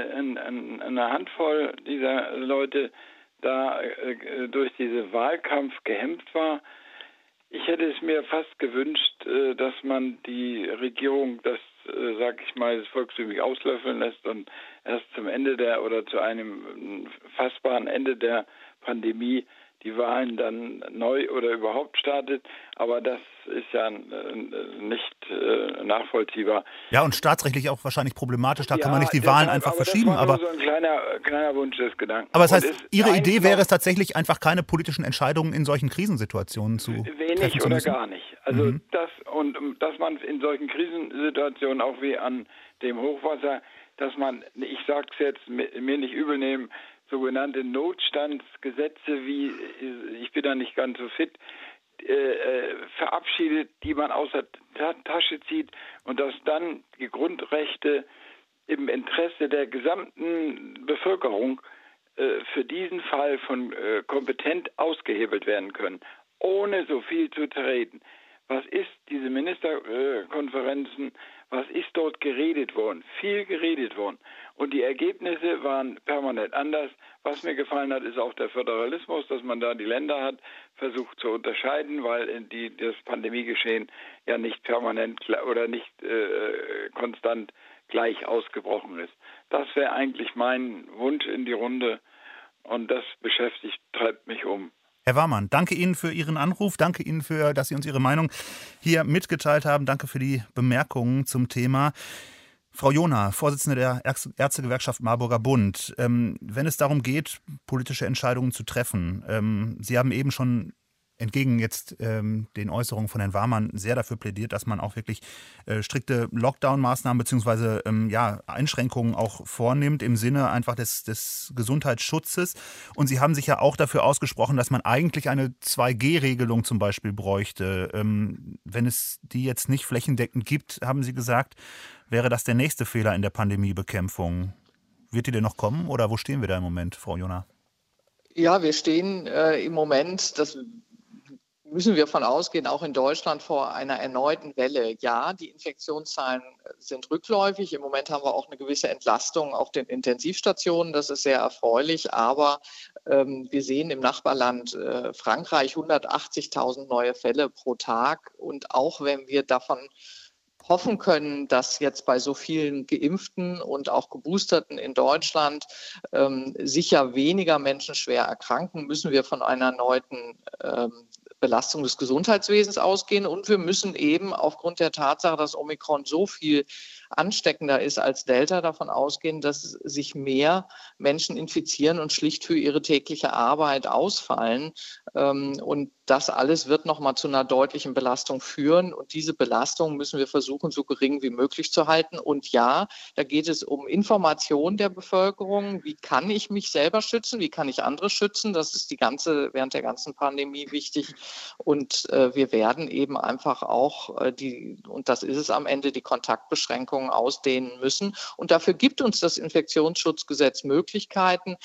eine Handvoll dieser Leute da durch diesen Wahlkampf gehemmt war. Ich hätte es mir fast gewünscht, dass man die Regierung das, sag ich mal, volkstümlich auslöffeln lässt und erst zum Ende zu einem fassbaren Ende der Pandemie die Wahlen dann neu oder überhaupt startet. Aber das ist ja nicht nachvollziehbar. Ja, und staatsrechtlich auch wahrscheinlich problematisch. Da kann man nicht die Wahlen einfach verschieben. Das war nur so ein kleiner Wunsch des Gedanken. Aber das heißt, Ihre Idee wäre es tatsächlich einfach, keine politischen Entscheidungen in solchen Krisensituationen zu treffen wenig zu oder müssen? gar nicht. Also dass man in solchen Krisensituationen, auch wie an dem Hochwasser, dass man, ich sage es jetzt, mir nicht übel nehmen, sogenannte Notstandsgesetze, wie, ich bin da nicht ganz so fit, verabschiedet, die man aus der Tasche zieht, und dass dann die Grundrechte im Interesse der gesamten Bevölkerung für diesen Fall von kompetent ausgehebelt werden können, ohne so viel zu treten. Was ist diese Ministerkonferenzen, was ist dort geredet worden? Viel geredet worden. Und die Ergebnisse waren permanent anders. Was mir gefallen hat, ist auch der Föderalismus, dass man da die Länder hat versucht zu unterscheiden, weil das Pandemiegeschehen ja nicht permanent oder nicht konstant gleich ausgebrochen ist. Das wäre eigentlich mein Wunsch in die Runde, und das treibt mich um. Herr Warmann, danke Ihnen für Ihren Anruf, danke Ihnen dass Sie uns Ihre Meinung hier mitgeteilt haben, danke für die Bemerkungen zum Thema. Frau Joner, Vorsitzende der Ärztegewerkschaft Marburger Bund, wenn es darum geht, politische Entscheidungen zu treffen, Sie haben eben schon entgegen jetzt den Äußerungen von Herrn Warmann sehr dafür plädiert, dass man auch wirklich strikte Lockdown-Maßnahmen bzw. Einschränkungen auch vornimmt im Sinne einfach des Gesundheitsschutzes. Und Sie haben sich ja auch dafür ausgesprochen, dass man eigentlich eine 2G-Regelung zum Beispiel bräuchte. Wenn es die jetzt nicht flächendeckend gibt, haben Sie gesagt, wäre das der nächste Fehler in der Pandemiebekämpfung. Wird die denn noch kommen oder wo stehen wir da im Moment, Frau Joner? Ja, wir stehen im Moment, das müssen wir von ausgehen, auch in Deutschland vor einer erneuten Welle. Ja, die Infektionszahlen sind rückläufig. Im Moment haben wir auch eine gewisse Entlastung auf den Intensivstationen. Das ist sehr erfreulich. Aber wir sehen im Nachbarland Frankreich 180.000 neue Fälle pro Tag. Und auch wenn wir davon hoffen können, dass jetzt bei so vielen Geimpften und auch Geboosterten in Deutschland sicher weniger Menschen schwer erkranken, müssen wir von einer erneuten Belastung des Gesundheitswesens ausgehen. Und wir müssen eben aufgrund der Tatsache, dass Omikron so viel ansteckender ist als Delta, davon ausgehen, dass sich mehr Menschen infizieren und schlicht für ihre tägliche Arbeit ausfallen. Und das alles wird nochmal zu einer deutlichen Belastung führen. Und diese Belastung müssen wir versuchen, so gering wie möglich zu halten. Und ja, da geht es um Information der Bevölkerung. Wie kann ich mich selber schützen? Wie kann ich andere schützen? Das ist während der ganzen Pandemie wichtig. Und wir werden eben einfach auch und das ist es am Ende, die Kontaktbeschränkungen ausdehnen müssen. Und dafür gibt uns das Infektionsschutzgesetz Möglichkeiten.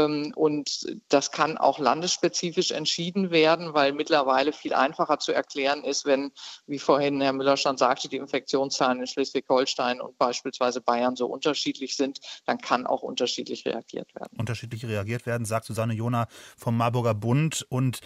Und das kann auch landesspezifisch entschieden werden, weil mittlerweile viel einfacher zu erklären ist, wenn, wie vorhin Herr Müller schon sagte, die Infektionszahlen in Schleswig-Holstein und beispielsweise Bayern so unterschiedlich sind, dann kann auch unterschiedlich reagiert werden. Unterschiedlich reagiert werden, sagt Susanne Joner vom Marburger Bund. Und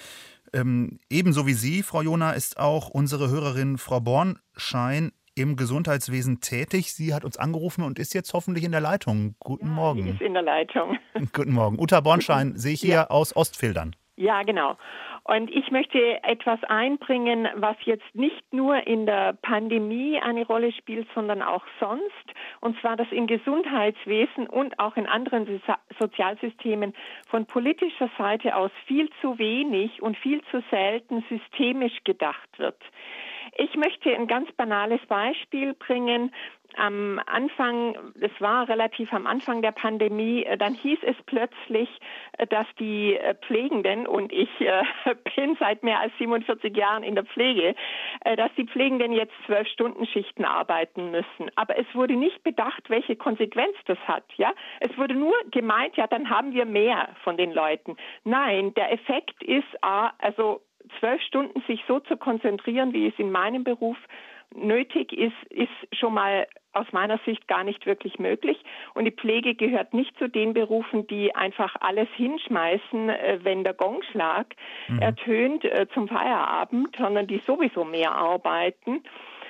ebenso wie Sie, Frau Joner, ist auch unsere Hörerin Frau Bornschein im Gesundheitswesen tätig. Sie hat uns angerufen und ist jetzt hoffentlich in der Leitung. Guten Morgen. Sie ist in der Leitung. Guten Morgen. Uta Bornschein sehe ich hier aus Ostfildern. Ja, genau. Und ich möchte etwas einbringen, was jetzt nicht nur in der Pandemie eine Rolle spielt, sondern auch sonst. Und zwar, dass im Gesundheitswesen und auch in anderen Sozialsystemen von politischer Seite aus viel zu wenig und viel zu selten systemisch gedacht wird. Ich möchte ein ganz banales Beispiel bringen. Am Anfang, es war relativ am Anfang der Pandemie, dann hieß es plötzlich, dass die Pflegenden, und ich bin seit mehr als 47 Jahren in der Pflege, dass die Pflegenden jetzt 12-Stunden-Schichten arbeiten müssen. Aber es wurde nicht bedacht, welche Konsequenz das hat. Ja, es wurde nur gemeint, ja, dann haben wir mehr von den Leuten. Nein, der Effekt ist 12 Stunden sich so zu konzentrieren, wie es in meinem Beruf nötig ist, ist schon mal aus meiner Sicht gar nicht wirklich möglich. Und die Pflege gehört nicht zu den Berufen, die einfach alles hinschmeißen, wenn der Gongschlag ertönt zum Feierabend, sondern die sowieso mehr arbeiten.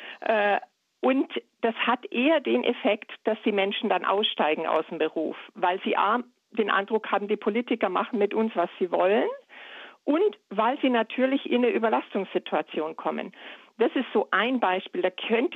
Und das hat eher den Effekt, dass die Menschen dann aussteigen aus dem Beruf, weil sie den Eindruck haben, die Politiker machen mit uns, was sie wollen, und weil sie natürlich in eine Überlastungssituation kommen. Das ist so ein Beispiel. Da könnte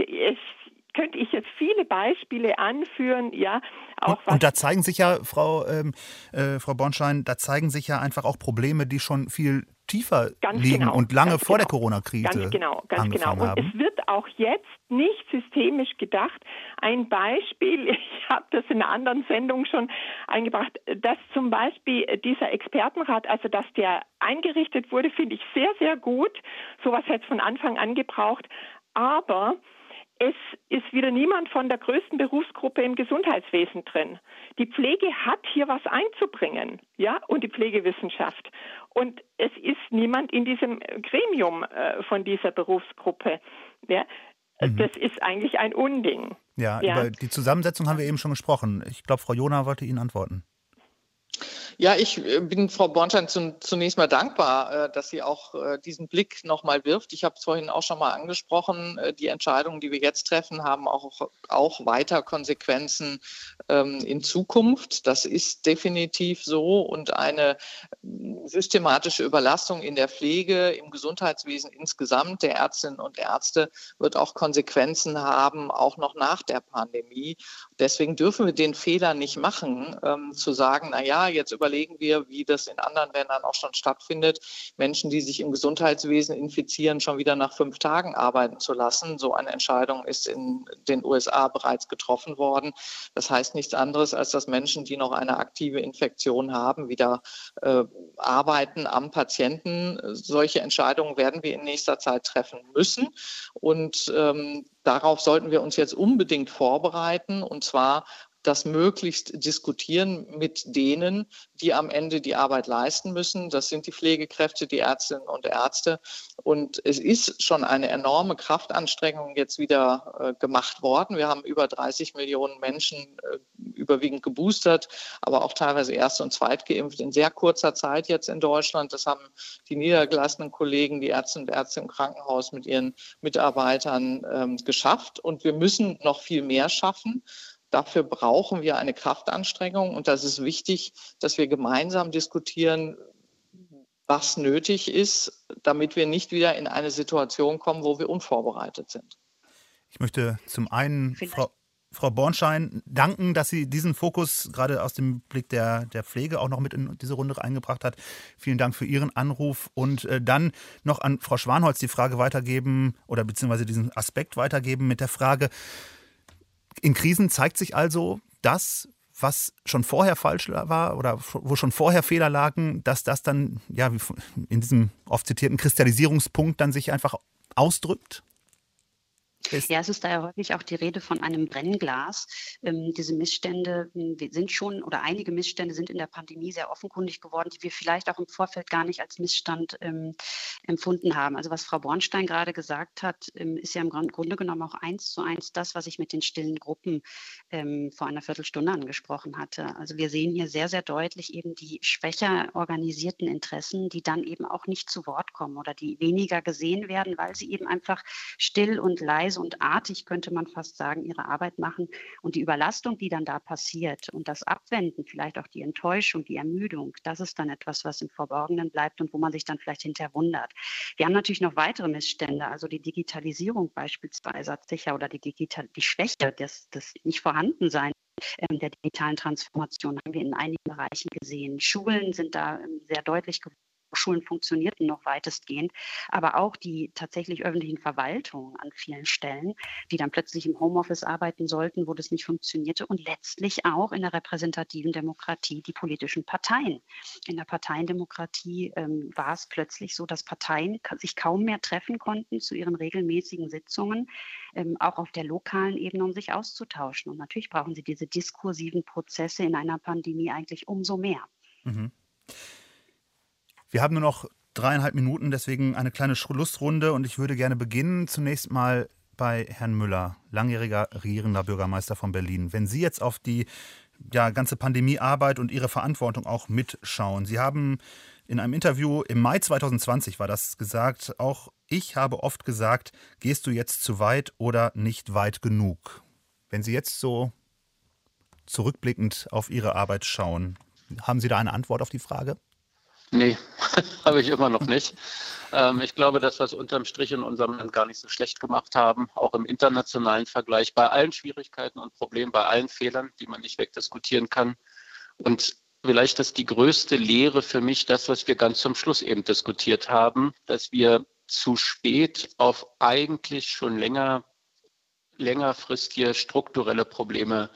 ich jetzt viele Beispiele anführen, ja. Auch und da zeigen sich ja, Frau Bornstein, da zeigen sich ja einfach auch Probleme, die schon viel tiefer liegen und lange vor der Corona-Krise angefangen haben. Und es wird auch jetzt nicht systemisch gedacht. Ein Beispiel, ich habe das in einer anderen Sendung schon eingebracht, dass zum Beispiel dieser Expertenrat, also dass der eingerichtet wurde, finde ich sehr, sehr gut. Sowas hätte es von Anfang an gebraucht. Aber es ist wieder niemand von der größten Berufsgruppe im Gesundheitswesen drin. Die Pflege hat hier was einzubringen, ja, und die Pflegewissenschaft. Und es ist niemand in diesem Gremium von dieser Berufsgruppe. Ja. Das ist eigentlich ein Unding. Ja, über die Zusammensetzung haben wir eben schon gesprochen. Ich glaube, Frau Jona wollte Ihnen antworten. Ja, ich bin Frau Bornstein zunächst mal dankbar, dass sie auch diesen Blick nochmal wirft. Ich habe es vorhin auch schon mal angesprochen. Die Entscheidungen, die wir jetzt treffen, haben auch weiter Konsequenzen in Zukunft. Das ist definitiv so. Und eine systematische Überlastung in der Pflege, im Gesundheitswesen insgesamt der Ärztinnen und Ärzte wird auch Konsequenzen haben, auch noch nach der Pandemie. Deswegen dürfen wir den Fehler nicht machen, zu sagen, jetzt überlegen wir, wie das in anderen Ländern auch schon stattfindet, Menschen, die sich im Gesundheitswesen infizieren, schon wieder nach 5 Tagen arbeiten zu lassen. So eine Entscheidung ist in den USA bereits getroffen worden. Das heißt nichts anderes, als dass Menschen, die noch eine aktive Infektion haben, wieder arbeiten am Patienten. Solche Entscheidungen werden wir in nächster Zeit treffen müssen. Und darauf sollten wir uns jetzt unbedingt vorbereiten, und zwar das möglichst diskutieren mit denen, die am Ende die Arbeit leisten müssen. Das sind die Pflegekräfte, die Ärztinnen und Ärzte. Und es ist schon eine enorme Kraftanstrengung jetzt wieder gemacht worden. Wir haben über 30 Millionen Menschen überwiegend geboostert, aber auch teilweise erst- und zweitgeimpft in sehr kurzer Zeit jetzt in Deutschland. Das haben die niedergelassenen Kollegen, die Ärztinnen und Ärzte im Krankenhaus mit ihren Mitarbeitern geschafft. Und wir müssen noch viel mehr schaffen. Dafür brauchen wir eine Kraftanstrengung, und das ist wichtig, dass wir gemeinsam diskutieren, was nötig ist, damit wir nicht wieder in eine Situation kommen, wo wir unvorbereitet sind. Ich möchte zum einen Frau Bornstein danken, dass sie diesen Fokus gerade aus dem Blick der Pflege auch noch mit in diese Runde eingebracht hat. Vielen Dank für Ihren Anruf. Und dann noch an Frau Schwanholz die Frage weitergeben oder beziehungsweise diesen Aspekt weitergeben mit der Frage: In Krisen zeigt sich also das, was schon vorher falsch war oder wo schon vorher Fehler lagen, dass das dann, ja, wie in diesem oft zitierten Kristallisierungspunkt dann sich einfach ausdrückt? Ja, es ist da ja häufig auch die Rede von einem Brennglas. Diese Missstände sind schon, oder einige Missstände sind in der Pandemie sehr offenkundig geworden, die wir vielleicht auch im Vorfeld gar nicht als Missstand empfunden haben. Also was Frau Bornstein gerade gesagt hat, ist ja im Grunde genommen auch 1:1 das, was ich mit den stillen Gruppen vor einer Viertelstunde angesprochen hatte. Also wir sehen hier sehr, sehr deutlich eben die schwächer organisierten Interessen, die dann eben auch nicht zu Wort kommen oder die weniger gesehen werden, weil sie eben einfach still und leise und artig, könnte man fast sagen, ihre Arbeit machen. Und die Überlastung, die dann da passiert und das Abwenden, vielleicht auch die Enttäuschung, die Ermüdung, das ist dann etwas, was im Verborgenen bleibt und wo man sich dann vielleicht hinterher wundert. Wir haben natürlich noch weitere Missstände, also die Digitalisierung beispielsweise hat sicher, oder die Schwäche, das Nicht-Vorhandensein der digitalen Transformation haben wir in einigen Bereichen gesehen. Schulen sind da sehr deutlich geworden. Schulen funktionierten noch weitestgehend, aber auch die tatsächlich öffentlichen Verwaltungen an vielen Stellen, die dann plötzlich im Homeoffice arbeiten sollten, wo das nicht funktionierte, und letztlich auch in der repräsentativen Demokratie die politischen Parteien. In der Parteiendemokratie war es plötzlich so, dass Parteien sich kaum mehr treffen konnten zu ihren regelmäßigen Sitzungen, auch auf der lokalen Ebene, um sich auszutauschen. Und natürlich brauchen sie diese diskursiven Prozesse in einer Pandemie eigentlich umso mehr. Mhm. Wir haben nur noch 3,5 Minuten, deswegen eine kleine Schlussrunde und ich würde gerne beginnen. Zunächst mal bei Herrn Müller, langjähriger regierender Bürgermeister von Berlin. Wenn Sie jetzt auf die ganze Pandemiearbeit und Ihre Verantwortung auch mitschauen. Sie haben in einem Interview im Mai 2020 war das gesagt, auch ich habe oft gesagt, gehst du jetzt zu weit oder nicht weit genug? Wenn Sie jetzt so zurückblickend auf Ihre Arbeit schauen, haben Sie da eine Antwort auf die Frage? Nee, habe ich immer noch nicht. Ich glaube, dass wir es unterm Strich in unserem Land gar nicht so schlecht gemacht haben, auch im internationalen Vergleich, bei allen Schwierigkeiten und Problemen, bei allen Fehlern, die man nicht wegdiskutieren kann. Und vielleicht ist die größte Lehre für mich das, was wir ganz zum Schluss eben diskutiert haben, dass wir zu spät auf eigentlich schon längerfristige strukturelle Probleme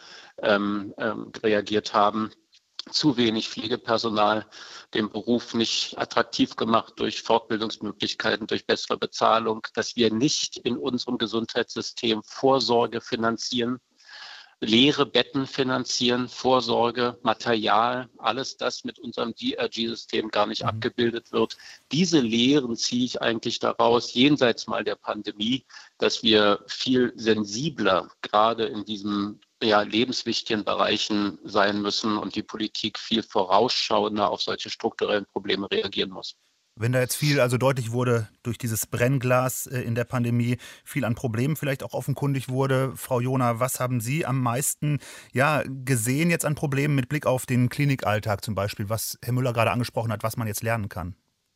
reagiert haben. Zu wenig Pflegepersonal, den Beruf nicht attraktiv gemacht durch Fortbildungsmöglichkeiten, durch bessere Bezahlung, dass wir nicht in unserem Gesundheitssystem Vorsorge finanzieren, leere Betten finanzieren, Vorsorge, Material, alles das mit unserem DRG-System gar nicht abgebildet wird. Diese Lehren ziehe ich eigentlich daraus, jenseits mal der Pandemie, dass wir viel sensibler gerade in diesem lebenswichtigen Bereichen sein müssen und die Politik viel vorausschauender auf solche strukturellen Probleme reagieren muss. Wenn da jetzt viel deutlich wurde durch dieses Brennglas in der Pandemie, viel an Problemen vielleicht auch offenkundig wurde. Frau Johner, was haben Sie am meisten gesehen jetzt an Problemen mit Blick auf den Klinikalltag zum Beispiel, was Herr Müller gerade angesprochen hat, was man jetzt lernen kann?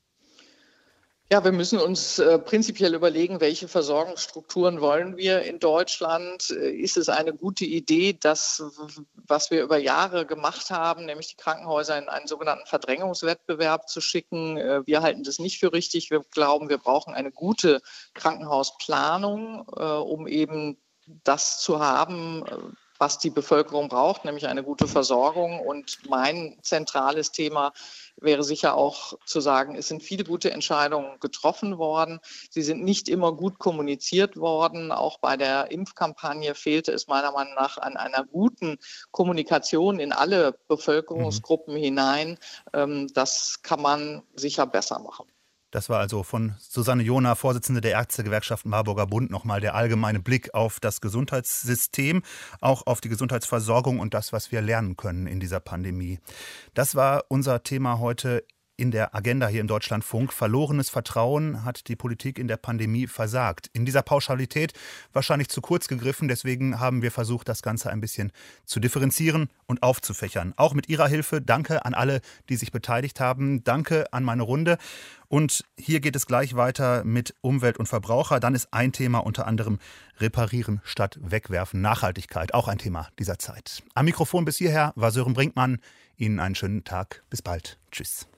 Ja, wir müssen uns prinzipiell überlegen, welche Versorgungsstrukturen wollen wir in Deutschland. Ist es eine gute Idee, das, was wir über Jahre gemacht haben, nämlich die Krankenhäuser in einen sogenannten Verdrängungswettbewerb zu schicken? Wir halten das nicht für richtig. Wir glauben, wir brauchen eine gute Krankenhausplanung, um eben das zu haben, was die Bevölkerung braucht, nämlich eine gute Versorgung. Und mein zentrales Thema wäre sicher auch zu sagen, es sind viele gute Entscheidungen getroffen worden. Sie sind nicht immer gut kommuniziert worden. Auch bei der Impfkampagne fehlte es meiner Meinung nach an einer guten Kommunikation in alle Bevölkerungsgruppen hinein. Das kann man sicher besser machen. Das war also von Susanne Johner, Vorsitzende der Ärztegewerkschaft Marburger Bund, nochmal der allgemeine Blick auf das Gesundheitssystem, auch auf die Gesundheitsversorgung und das, was wir lernen können in dieser Pandemie. Das war unser Thema heute in der Agenda hier im Deutschlandfunk. Verlorenes Vertrauen hat die Politik in der Pandemie versagt. In dieser Pauschalität wahrscheinlich zu kurz gegriffen. Deswegen haben wir versucht, das Ganze ein bisschen zu differenzieren und aufzufächern. Auch mit Ihrer Hilfe. Danke an alle, die sich beteiligt haben. Danke an meine Runde. Und hier geht es gleich weiter mit Umwelt und Verbraucher. Dann ist ein Thema unter anderem Reparieren statt Wegwerfen. Nachhaltigkeit, auch ein Thema dieser Zeit. Am Mikrofon bis hierher war Sören Brinkmann. Ihnen einen schönen Tag. Bis bald. Tschüss.